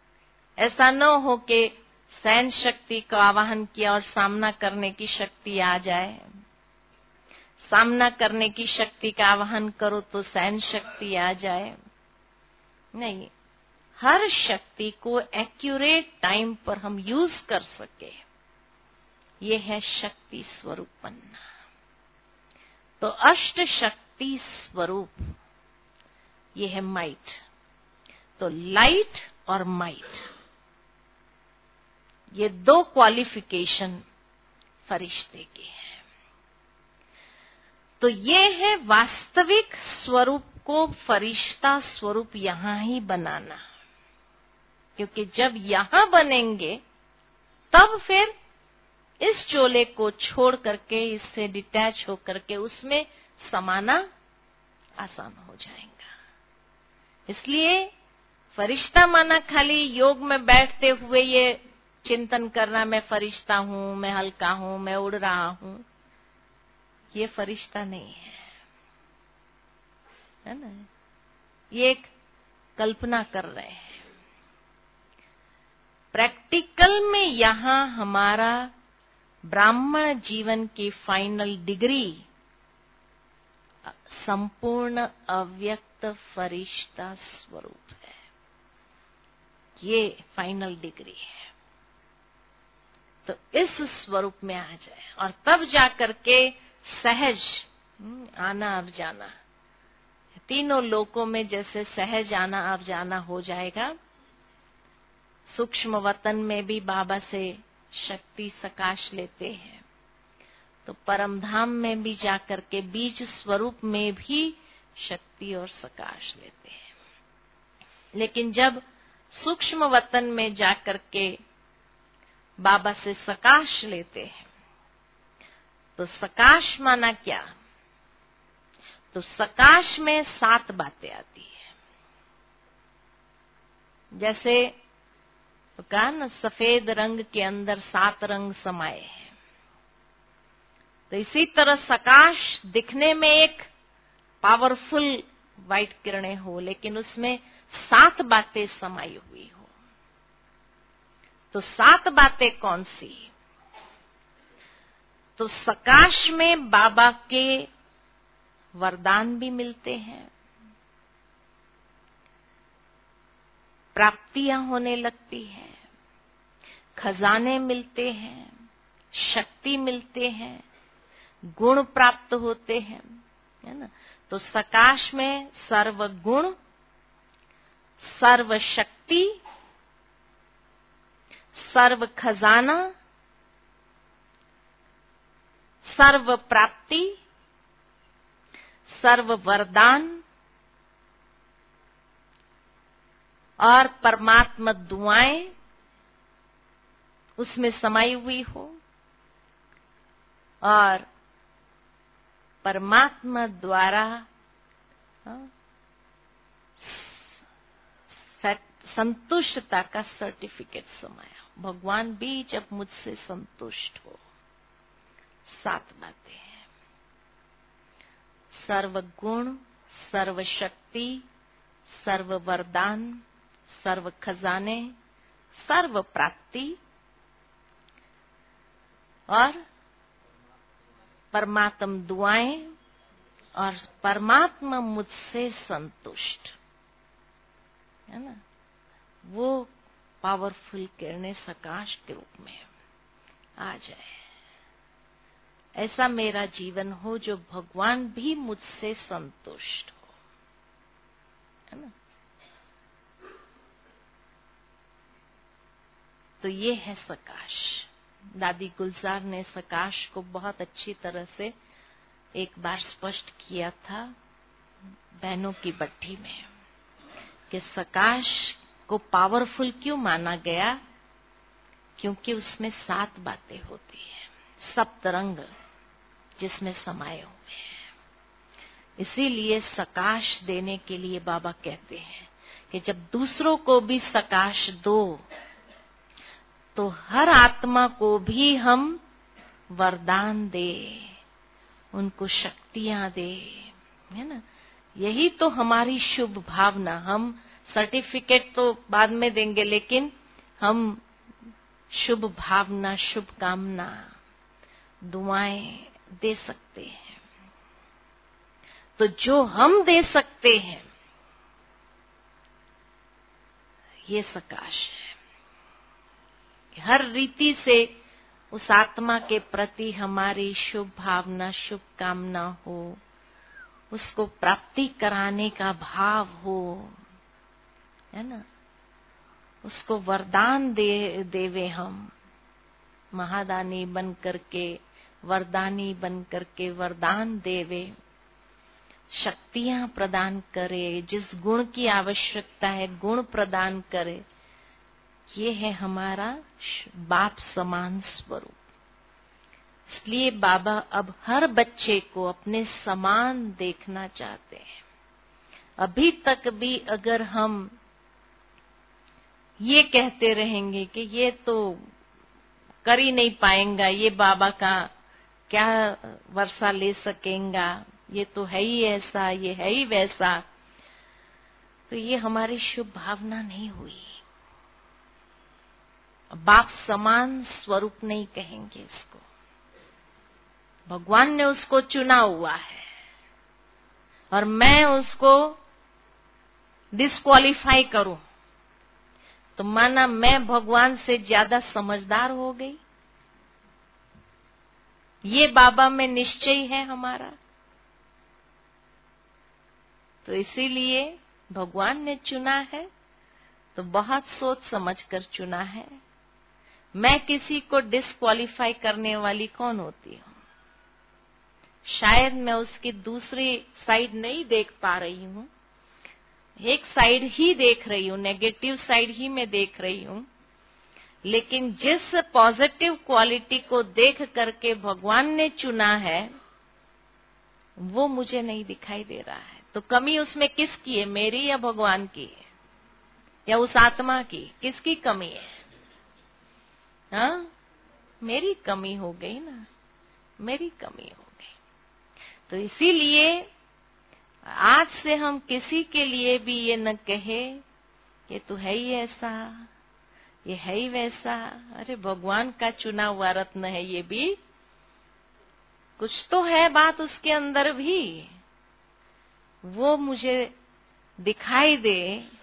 ऐसा न हो कि सहन शक्ति का आवाहन किया और सामना करने की शक्ति आ जाए, सामना करने की शक्ति का आवाहन करो तो सहन शक्ति आ जाए। नहीं, हर शक्ति को एक्यूरेट टाइम पर हम यूज कर सके, ये है शक्ति स्वरूप बनना। तो अष्ट शक्ति स्वरूप ये है माइट। तो लाइट और माइट, ये दो क्वालिफिकेशन फरिश्ते के हैं। तो ये है वास्तविक स्वरूप को फरिश्ता स्वरूप यहां ही बनाना, क्योंकि जब यहां बनेंगे तब फिर इस चोले को छोड़ करके, इससे डिटैच होकर के उसमें समाना आसान हो जाएगा। इसलिए फरिश्ता माना खाली योग में बैठते हुए ये चिंतन करना, मैं फरिश्ता हूं, मैं हल्का हूं, मैं उड़ रहा हूं, ये फरिश्ता नहीं है, है ना? ये एक कल्पना कर रहे हैं। प्रैक्टिकल में यहां हमारा ब्राह्मण जीवन की फाइनल डिग्री संपूर्ण अव्यक्त फरिश्ता स्वरूप है। ये फाइनल डिग्री है। तो इस स्वरूप में आ जाए और तब जाकर के सहज आना और जाना, तीनों लोकों में जैसे सहज आना और जाना हो जाएगा, सूक्ष्म वतन में भी बाबा से शक्ति सकाश लेते हैं, तो परम धाम में भी जाकर के बीज स्वरूप में भी शक्ति और सकाश लेते हैं। लेकिन जब सूक्ष्म वतन में जाकर के बाबा से सकाश लेते हैं, तो सकाश माना क्या? तो सकाश में सात बातें आती है। जैसे कहा न, सफेद रंग के अंदर सात रंग समाये हैं। तो इसी तरह सकाश दिखने में एक पावरफुल व्हाइट किरणें हो, लेकिन उसमें सात बातें समाई हुई हो। तो सात बातें कौन सी? तो सकाश में बाबा के वरदान भी मिलते हैं, प्राप्तियां होने लगती हैं, खजाने मिलते हैं, शक्ति मिलते हैं, गुण प्राप्त होते हैं, है ना? तो सकाश में सर्व गुण, सर्व शक्ति, सर्व खजाना, सर्व प्राप्ति, सर्व वरदान और परमात्मा दुआएं उसमें समाई हुई हो, और परमात्मा द्वारा संतुष्टता का सर्टिफिकेट समाया। भगवान भी जब मुझसे संतुष्ट हो। सात बातें हैं, सर्व गुण, सर्व शक्ति, सर्व वरदान, सर्व खजाने, सर्व प्राप्ति और परमात्म दुआएं और परमात्मा मुझसे संतुष्ट, है ना? वो पावरफुल किरणें सकाश के रूप में आ जाए। ऐसा मेरा जीवन हो जो भगवान भी मुझसे संतुष्ट हो, है ना? तो ये है सकाश। दादी गुलजार ने सकाश को बहुत अच्छी तरह से एक बार स्पष्ट किया था बहनों की भट्टी में कि सकाश को पावरफुल क्यों माना गया, क्योंकि उसमें सात बातें होती हैं, सप्तरंग जिसमें समाये हुए हैं। इसीलिए सकाश देने के लिए बाबा कहते हैं कि जब दूसरों को भी सकाश दो तो हर आत्मा को भी हम वरदान दे, उनको शक्तियां दे, है ना? यही तो हमारी शुभ भावना। हम सर्टिफिकेट तो बाद में देंगे, लेकिन हम शुभ भावना, शुभ कामना, दुआएं दे सकते हैं। तो जो हम दे सकते हैं ये सकाश है कि हर रीति से उस आत्मा के प्रति हमारी शुभ भावना, शुभ कामना हो, उसको प्राप्ति कराने का भाव हो, है ना, उसको वरदान दे देवे हम, महादानी बन करके, वरदानी बन करके वरदान देवे, शक्तियां प्रदान करे, जिस गुण की आवश्यकता है गुण प्रदान करे। ये है हमारा बाप समान स्वरूप। इसलिए बाबा अब हर बच्चे को अपने समान देखना चाहते हैं। अभी तक भी अगर हम ये कहते रहेंगे कि ये तो कर ही नहीं पाएगा, ये बाबा का क्या वर्षा ले सकेगा, ये तो है ही ऐसा, ये है ही वैसा, तो ये हमारी शुभ भावना नहीं हुई। बाप समान स्वरूप नहीं कहेंगे इसको। भगवान ने उसको चुना हुआ है और मैं उसको डिस्क्वालीफाई करूं तो माना मैं भगवान से ज्यादा समझदार हो गई। ये बाबा में निश्चय है हमारा। तो इसीलिए भगवान ने चुना है तो बहुत सोच समझ कर चुना है। मैं किसी को डिस्क्वालीफाई करने वाली कौन होती हूं? शायद मैं उसकी दूसरी साइड नहीं देख पा रही हूं, एक साइड ही देख रही हूं, नेगेटिव साइड ही मैं देख रही हूं। लेकिन जिस पॉजिटिव क्वालिटी को देख करके भगवान ने चुना है वो मुझे नहीं दिखाई दे रहा है। तो कमी उसमें किसकी है, मेरी या भगवान की है या उस आत्मा की? किसकी कमी है? हाँ, मेरी कमी हो गई ना, मेरी कमी हो गई। तो इसीलिए आज से हम किसी के लिए भी ये न कहे ये तो है ही ऐसा, ये है ही वैसा। अरे भगवान का चुना हुआ रत्न है, ये भी कुछ तो है बात उसके अंदर भी, वो मुझे दिखाई दे,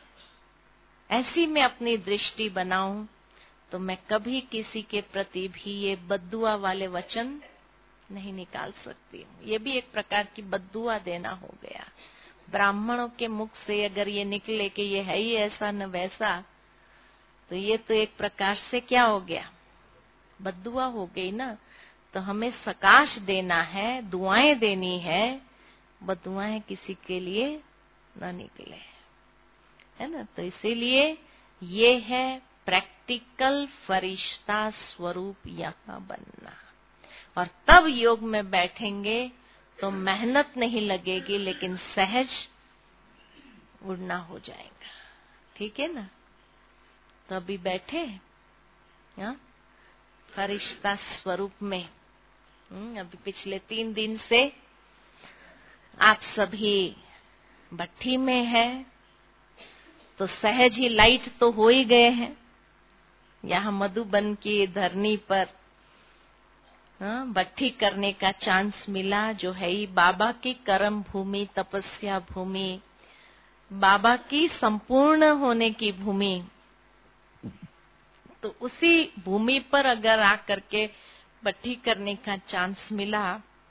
ऐसी मैं अपनी दृष्टि बनाऊं तो मैं कभी किसी के प्रति भी ये बद्दुआ वाले वचन नहीं निकाल सकती हूँ। ये भी एक प्रकार की बद्दुआ देना हो गया। ब्राह्मणों के मुख से अगर ये निकले कि ये है ही ऐसा न वैसा, तो ये तो एक प्रकार से क्या हो गया, बद्दुआ हो गई ना। तो हमें सकाश देना है, दुआएं देनी है, बद्दुआएं किसी के लिए न निकले, है ना। तो इसीलिए ये है प्रैक्टिकल फरिश्ता स्वरूप यहाँ बनना। और तब योग में बैठेंगे तो मेहनत नहीं लगेगी, लेकिन सहज उड़ना हो जाएगा। ठीक है ना। तो अभी बैठे या फरिश्ता स्वरूप में। अभी पिछले तीन दिन से आप सभी भट्ठी में है तो सहज ही लाइट तो हो ही गए हैं। यहाँ मधुबन की धरनी पर भट्ठी करने का चांस मिला, जो है ही बाबा की कर्म भूमि, तपस्या भूमि, बाबा की संपूर्ण होने की भूमि। तो उसी भूमि पर अगर आकर के भट्ठी करने का चांस मिला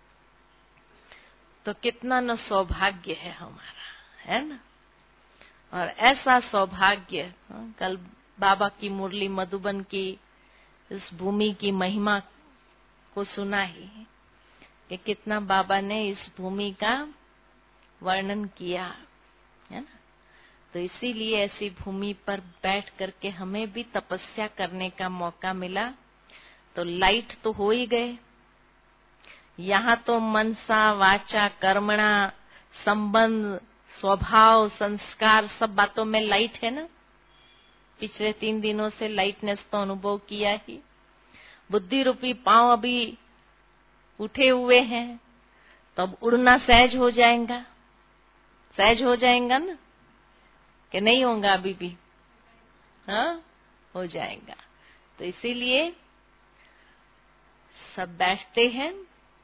तो कितना न सौभाग्य है हमारा, है ना। और ऐसा सौभाग्य, कल बाबा की मुरली मधुबन की इस भूमि की महिमा को सुना ही कि कितना बाबा ने इस भूमि का वर्णन किया, है ना। तो इसीलिए ऐसी भूमि पर बैठ करके हमें भी तपस्या करने का मौका मिला। तो लाइट तो हो ही गए। यहाँ तो मनसा, वाचा, कर्मणा, संबंध, स्वभाव, संस्कार, सब बातों में लाइट है ना। पिछले तीन दिनों से लाइटनेस तो अनुभव किया ही। बुद्धि रूपी पांव अभी उठे हुए हैं तो अब उड़ना सहज हो जाएगा, सहज हो जाएगा ना, कि नहीं होगा अभी भी? हाँ, हो जाएगा। तो इसीलिए सब बैठते हैं,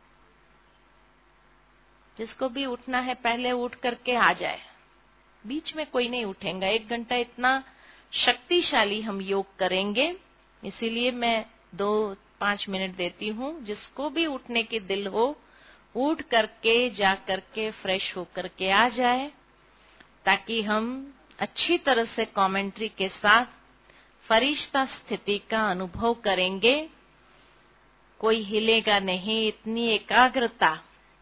जिसको भी उठना है पहले उठ करके आ जाए, बीच में कोई नहीं उठेगा। एक घंटा इतना शक्तिशाली हम योग करेंगे, इसीलिए मैं दो पांच मिनट देती हूँ। जिसको भी उठने के दिल हो उठ करके जा करके फ्रेश होकर के आ जाए, ताकि हम अच्छी तरह से कमेंट्री के साथ फरिश्ता स्थिति का अनुभव करेंगे। कोई हिलेगा नहीं, इतनी एकाग्रता,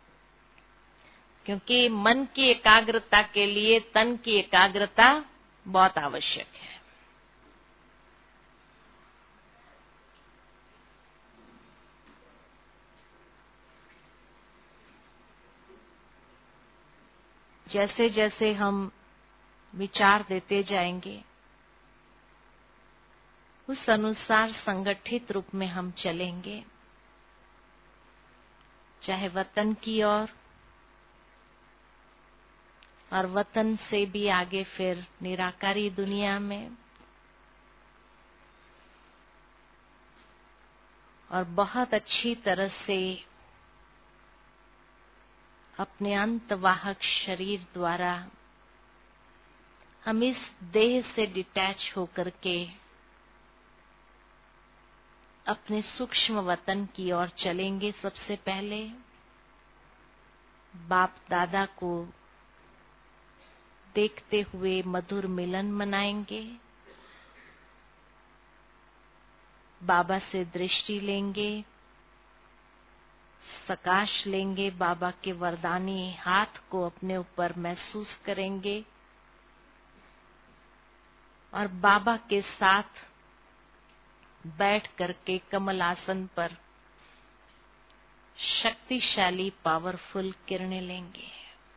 क्योंकि मन की एकाग्रता के लिए तन की एकाग्रता बहुत आवश्यक है। जैसे जैसे हम विचार देते जाएंगे, उस अनुसार संगठित रूप में हम चलेंगे, चाहे वतन की ओर और, और वतन से भी आगे फिर निराकारी दुनिया में, और बहुत अच्छी तरह से अपने अंतवाहक शरीर द्वारा हम इस देह से डिटैच होकर के अपने सूक्ष्म वतन की ओर चलेंगे। सबसे पहले बाप दादा को देखते हुए मधुर मिलन मनाएंगे, बाबा से दृष्टि लेंगे, सकाश लेंगे, बाबा के वरदानी हाथ को अपने ऊपर महसूस करेंगे और बाबा के साथ बैठ करके कमल आसन पर शक्तिशाली पावरफुल किरणें लेंगे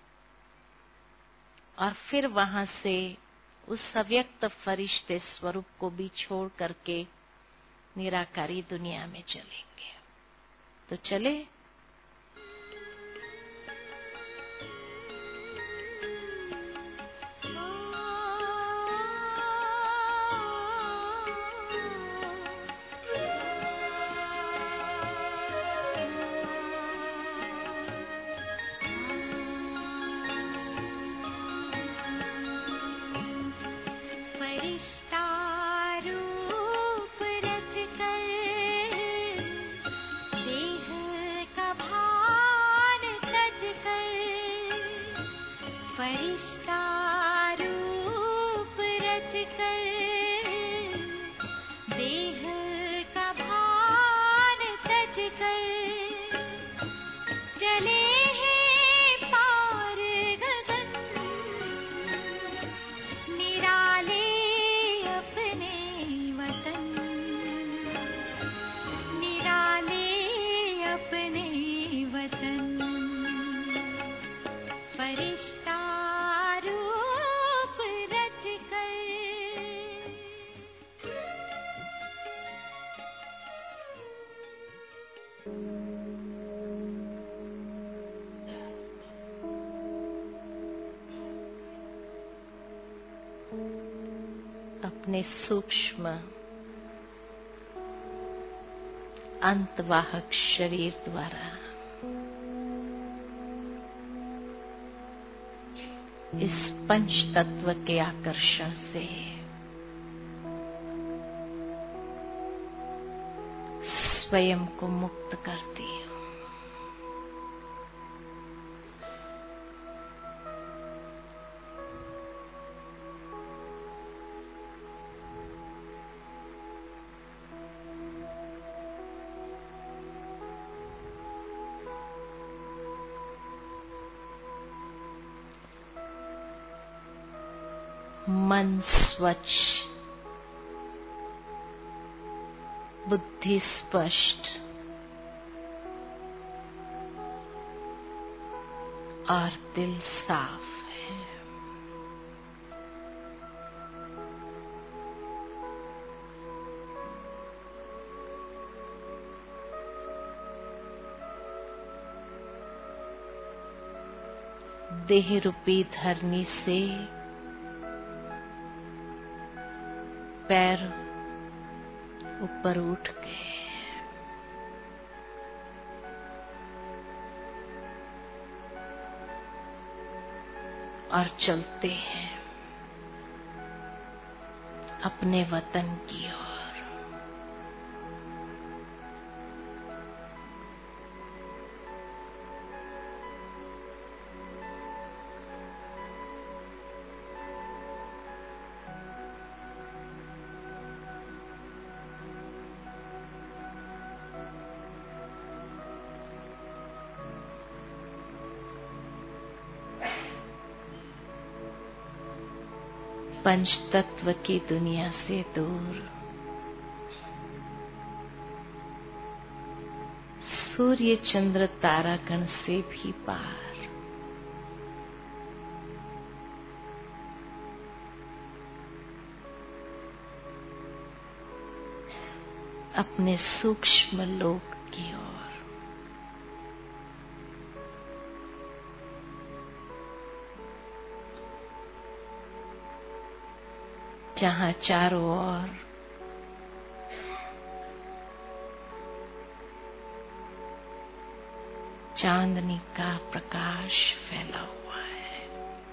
और फिर वहां से उस अव्यक्त फरिश्ते स्वरूप को भी छोड़ करके निराकारी दुनिया में चलेंगे। तो चले। अपने सूक्ष्म अंतवाहक शरीर द्वारा इस पंच तत्व के आकर्षण से स्वयं को मुक्त करती हूं। मन स्वच्छ, बुद्धि स्पष्ट और दिल साफ है। देह रूपी धरनी से पैर ऊपर उठ गए। और चलते हैं अपने वतन की ओर। पंच तत्व की दुनिया से दूर, सूर्य चंद्र तारागण से भी पार, अपने सूक्ष्म लोक की ओर। जहां चारों ओर चांदनी का प्रकाश फैला हुआ है।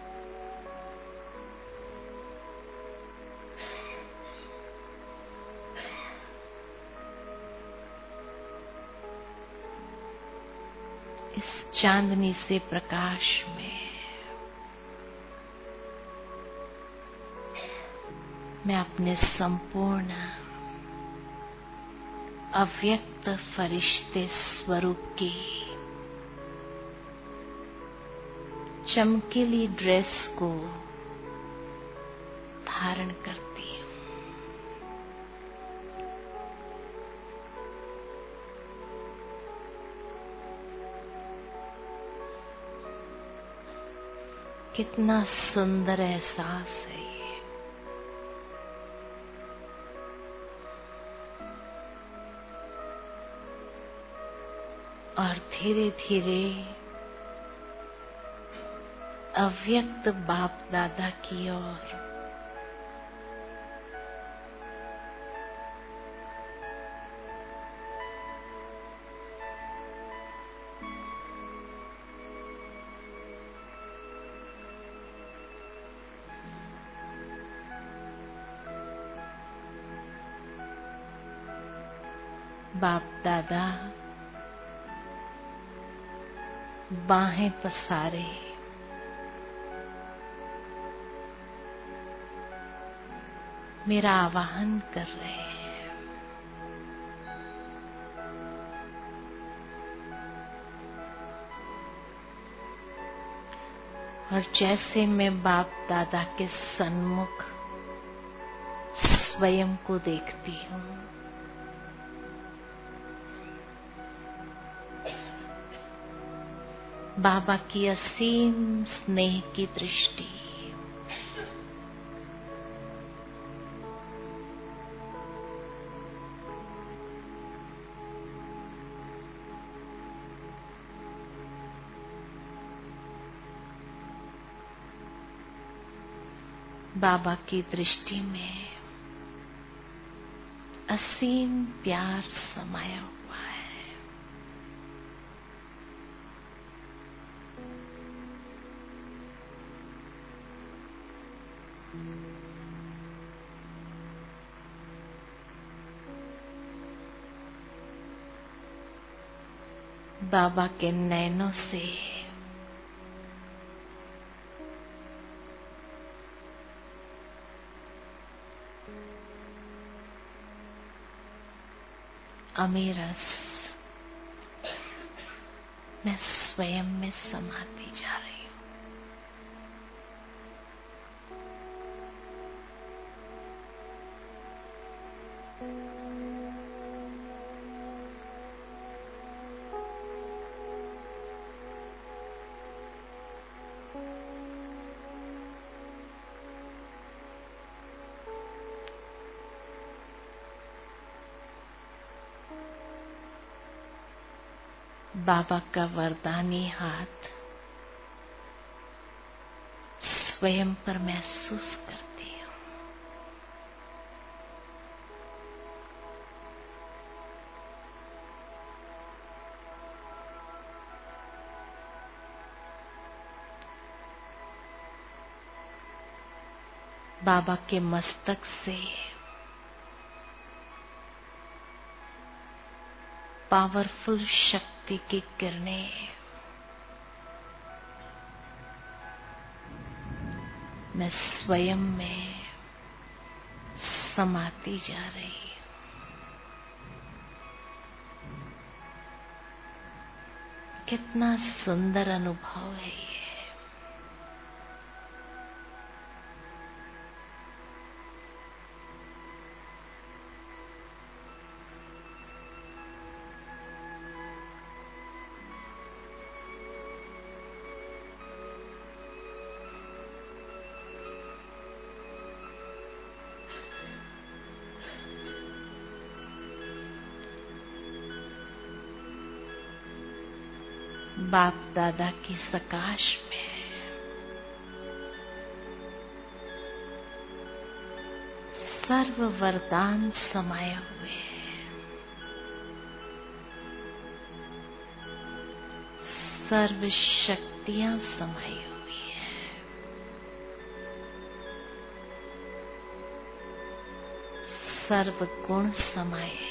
इस चांदनी से प्रकाश में मैं अपने संपूर्ण अव्यक्त फरिश्ते स्वरूप की चमकीली ड्रेस को धारण करती हूँ। कितना सुंदर एहसास है ये। और धीरे धीरे अव्यक्त बाप दादा की ओर बाप दादा बाहें पसारे मेरा आवाहन कर रहे हैं। और जैसे मैं बाप दादा के सन्मुख स्वयं को देखती हूँ, बाबा की असीम स्नेह की दृष्टि बाबा की दृष्टि में असीम प्यार समाया हुआ है। बाबा के नैनों से अमीरस मैं स्वयं में समाती जा रही हूँ। बाबा का वरदानी हाथ स्वयं पर महसूस करती हूँ। बाबा के मस्तक से पावरफुल शक्ति की किरणें मैं स्वयं में समाती जा रही हूं। कितना सुंदर अनुभव है ये। बाप दादा की सकाश में सर्व वरदान समाये हुए हैं, सर्व शक्तियां समाई हुई हैं, सर्व गुण समाये हैं।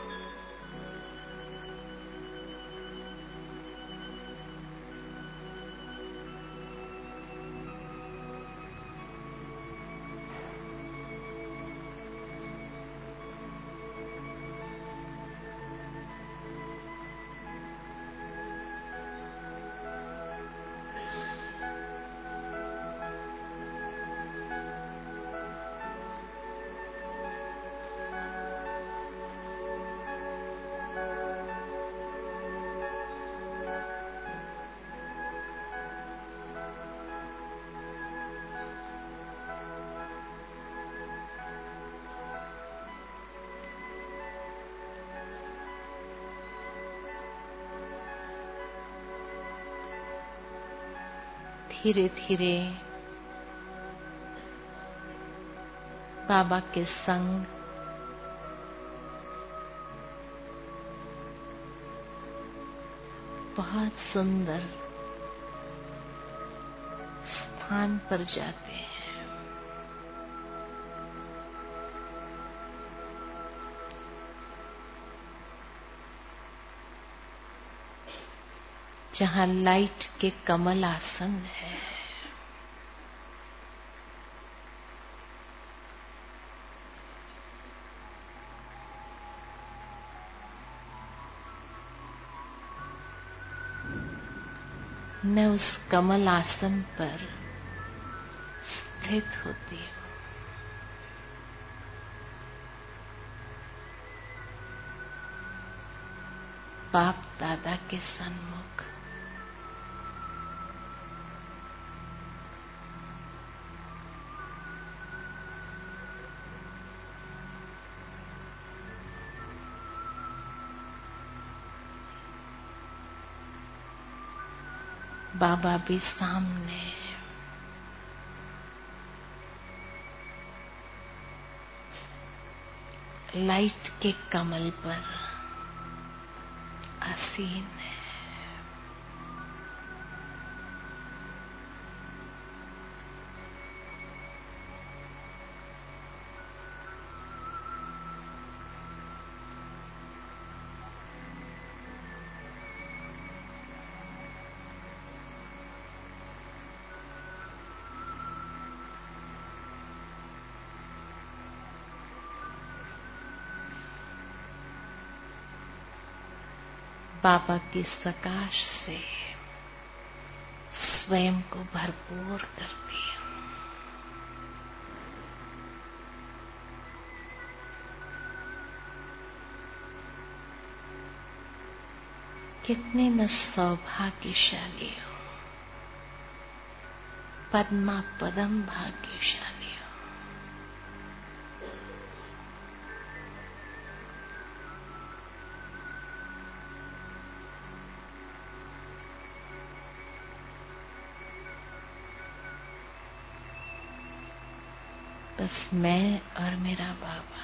धीरे धीरे बाबा के संग बहुत सुंदर स्थान पर जाते हैं। जहां लाइट के कमल आसन है, मैं उस कमल आसन पर स्थित होती हूँ। बाप दादा के सन्मुख बाबा भी सामने, लाइट के कमल पर आसीन है। बाबा की सकाश से स्वयं को भरपूर करती हूँ। कितनी मैं सौभाग्यशाली हूँ, पद्मा पदम भाग्यशाली हूँ। बस मैं और मेरा बाबा।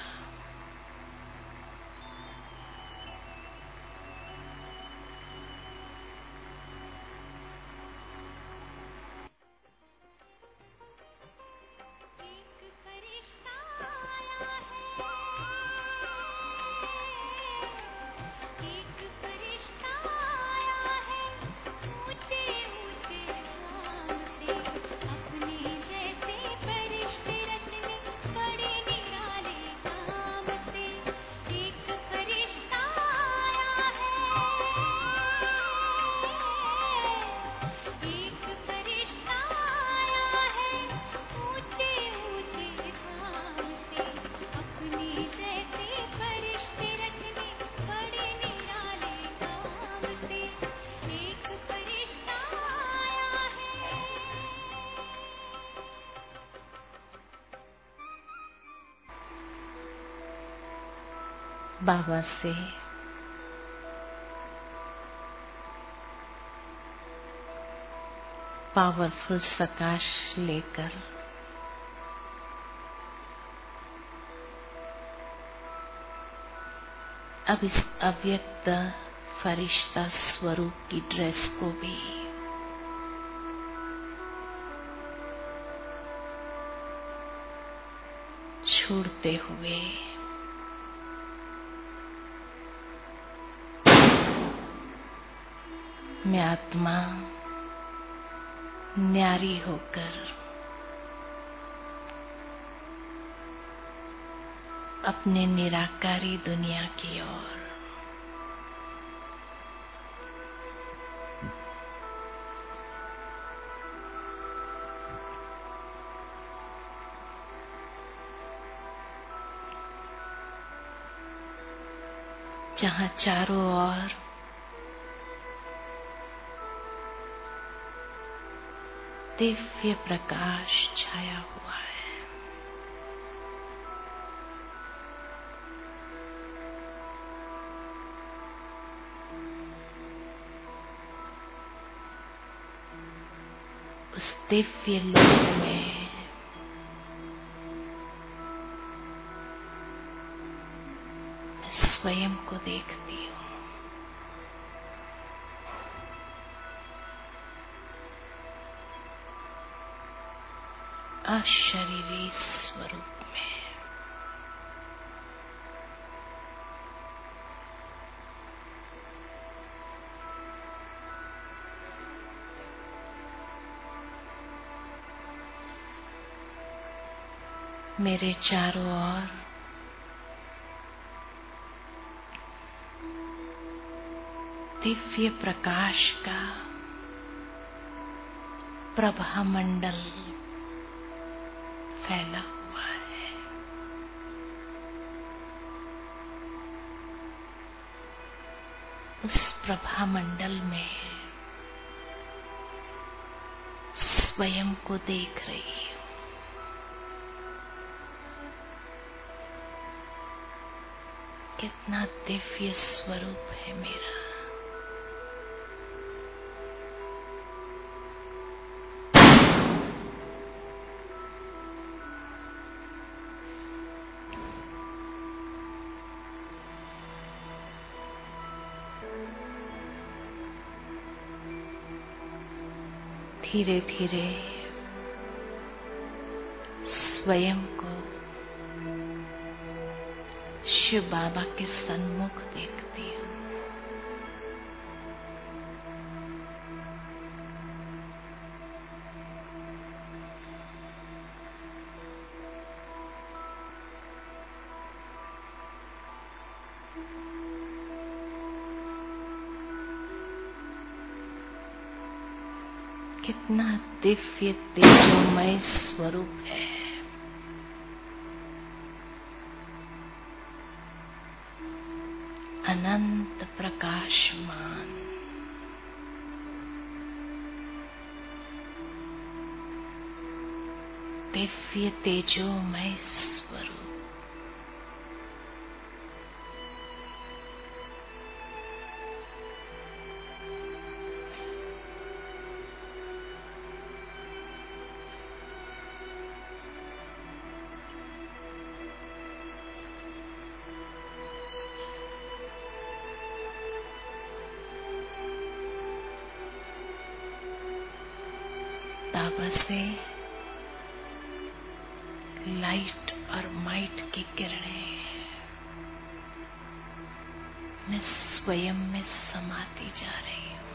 बाबा से पावरफुल प्रकाश लेकर अब इस अव्यक्त फरिश्ता स्वरूप की ड्रेस को भी छोड़ते हुए मैं आत्मा न्यारी होकर अपने निराकारी दुनिया की ओर जहां चारों ओर दिव्य प्रकाश छाया हुआ है। उस दिव्य लोक में मैं स्वयं को देखती हूँ। अशरीरी स्वरूप में मेरे चारों ओर दिव्य प्रकाश का प्रभा मंडल फैला हुआ है। उस प्रभा मंडल में स्वयं को देख रही हूँ। कितना दिव्य स्वरूप है मेरा। धीरे धीरे स्वयं को शिव बाबा के सन्मुख देखती हूँ। कितना दिव्य तेजोमय स्वरूप है। अनंत प्रकाशमान, दिव्य तेजोमय स्वरूप। बाबा से लाइट और माइट की किरणें मैं स्वयं में समाती जा रही हूँ।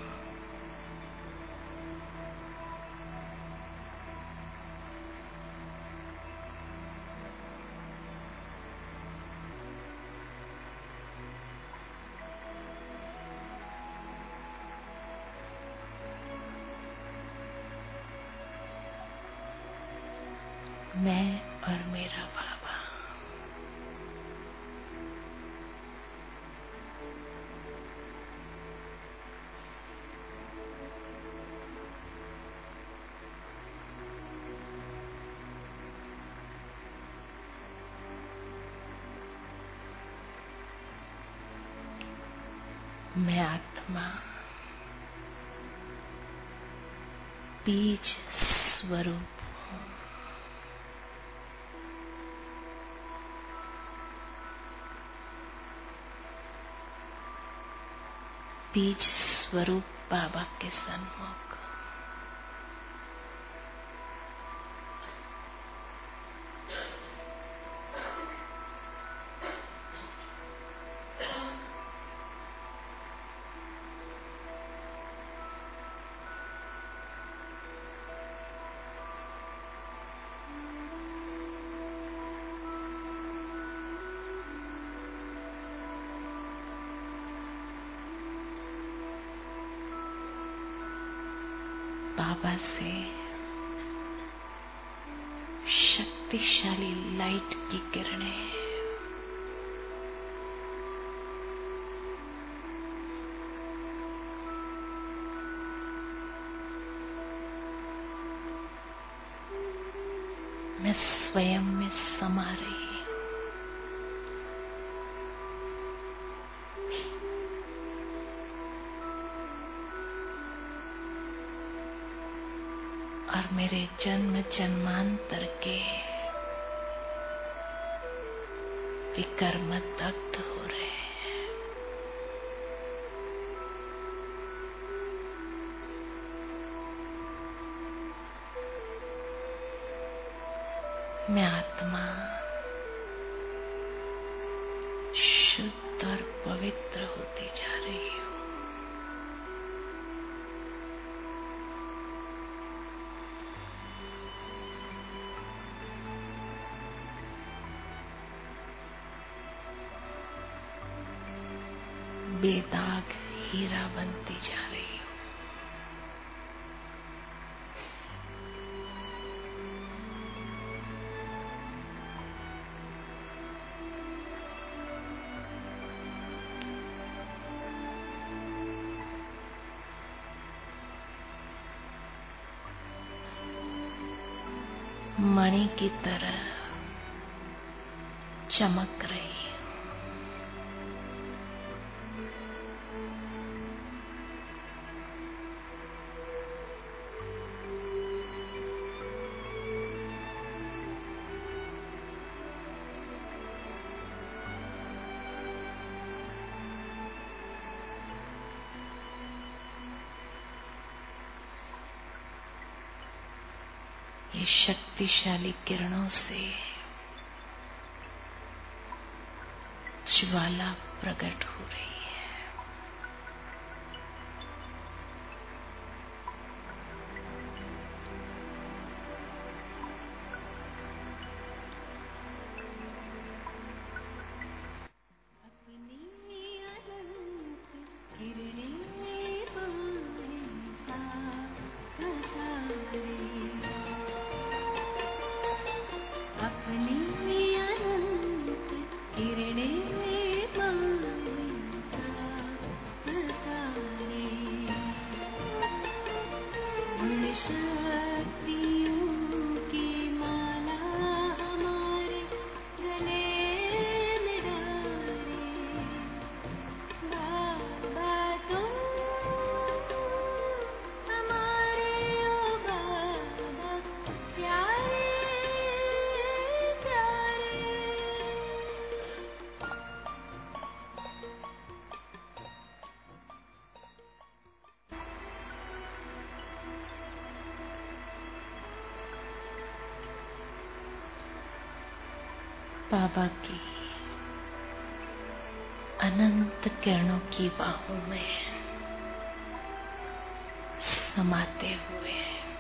मैं और मेरा बाबा मैं आत्मा बीज स्वरूप हूँ। बीज स्वरूप बाबा के सन्मुख बाबा से शक्तिशाली लाइट की किरणें मैं स्वयं में समा रही हूँ। और मेरे जन्म जन्मांतर के विकर्म दग्ध हो रहे हैं। मैं आत्मा शुद्ध और पवित्र होती जा रही हूँ। बेदाग हीरा बनती जा रही हूँ। मणि की तरह चमक रही हूँ। ये शक्तिशाली किरणों से ज्वाला प्रकट हो रही है। बाबा की अनंत किरणों की बाहों में समाते हुए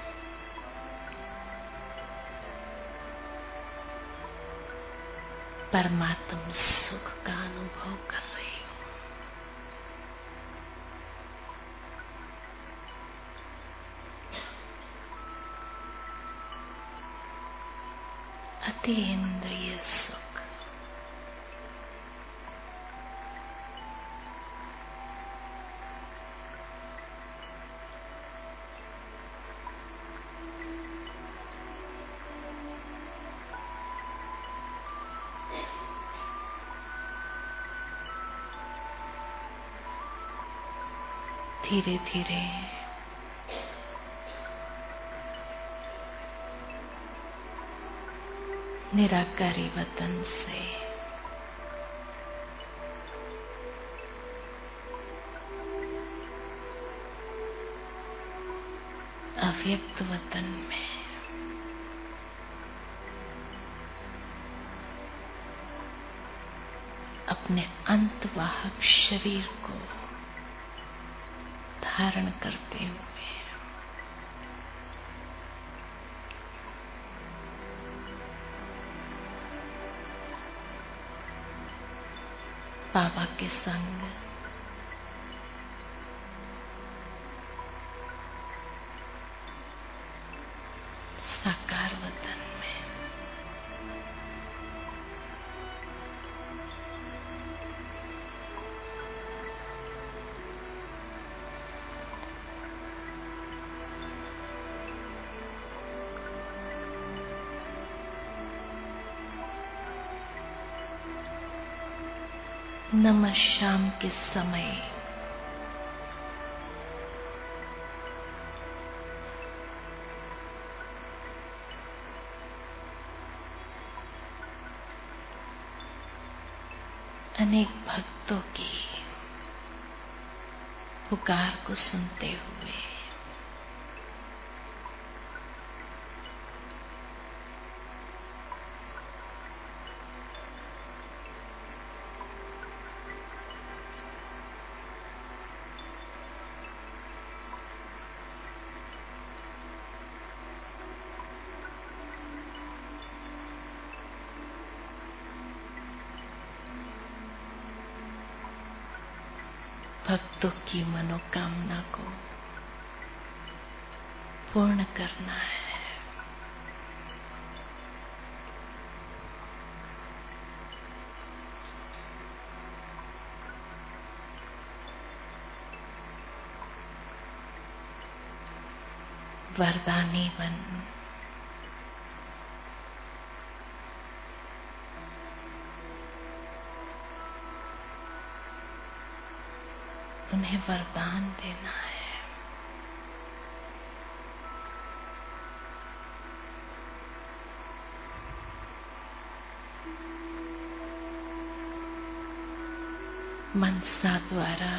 परमात्म सुख का अनुभव कर रही हूँ। अतीन्द्रिय सुख। धीरे धीरे निराकारी वतन से अव्यक्त वतन में अपने अंतवाहक शरीर को धारण करते हुए बाबा के संग साकार वतन में नमः शाम के समय अनेक भक्तों की पुकार को सुनते हुए भक्तों की मनोकामना को पूर्ण करना है। वरदानी बन उन्हें वरदान देना है। मनसा द्वारा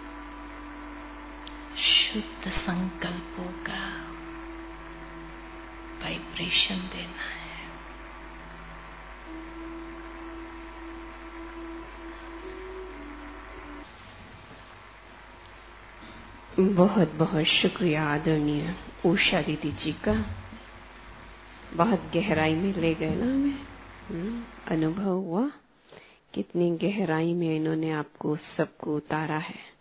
शुद्ध संकल्पों का वाइब्रेशन देना है। बहुत बहुत शुक्रिया आदरणीय उषा दीदी जी का। बहुत गहराई में ले गए ना हमें, अनुभव हुआ कितनी गहराई में इन्होंने आपको सबको उतारा है।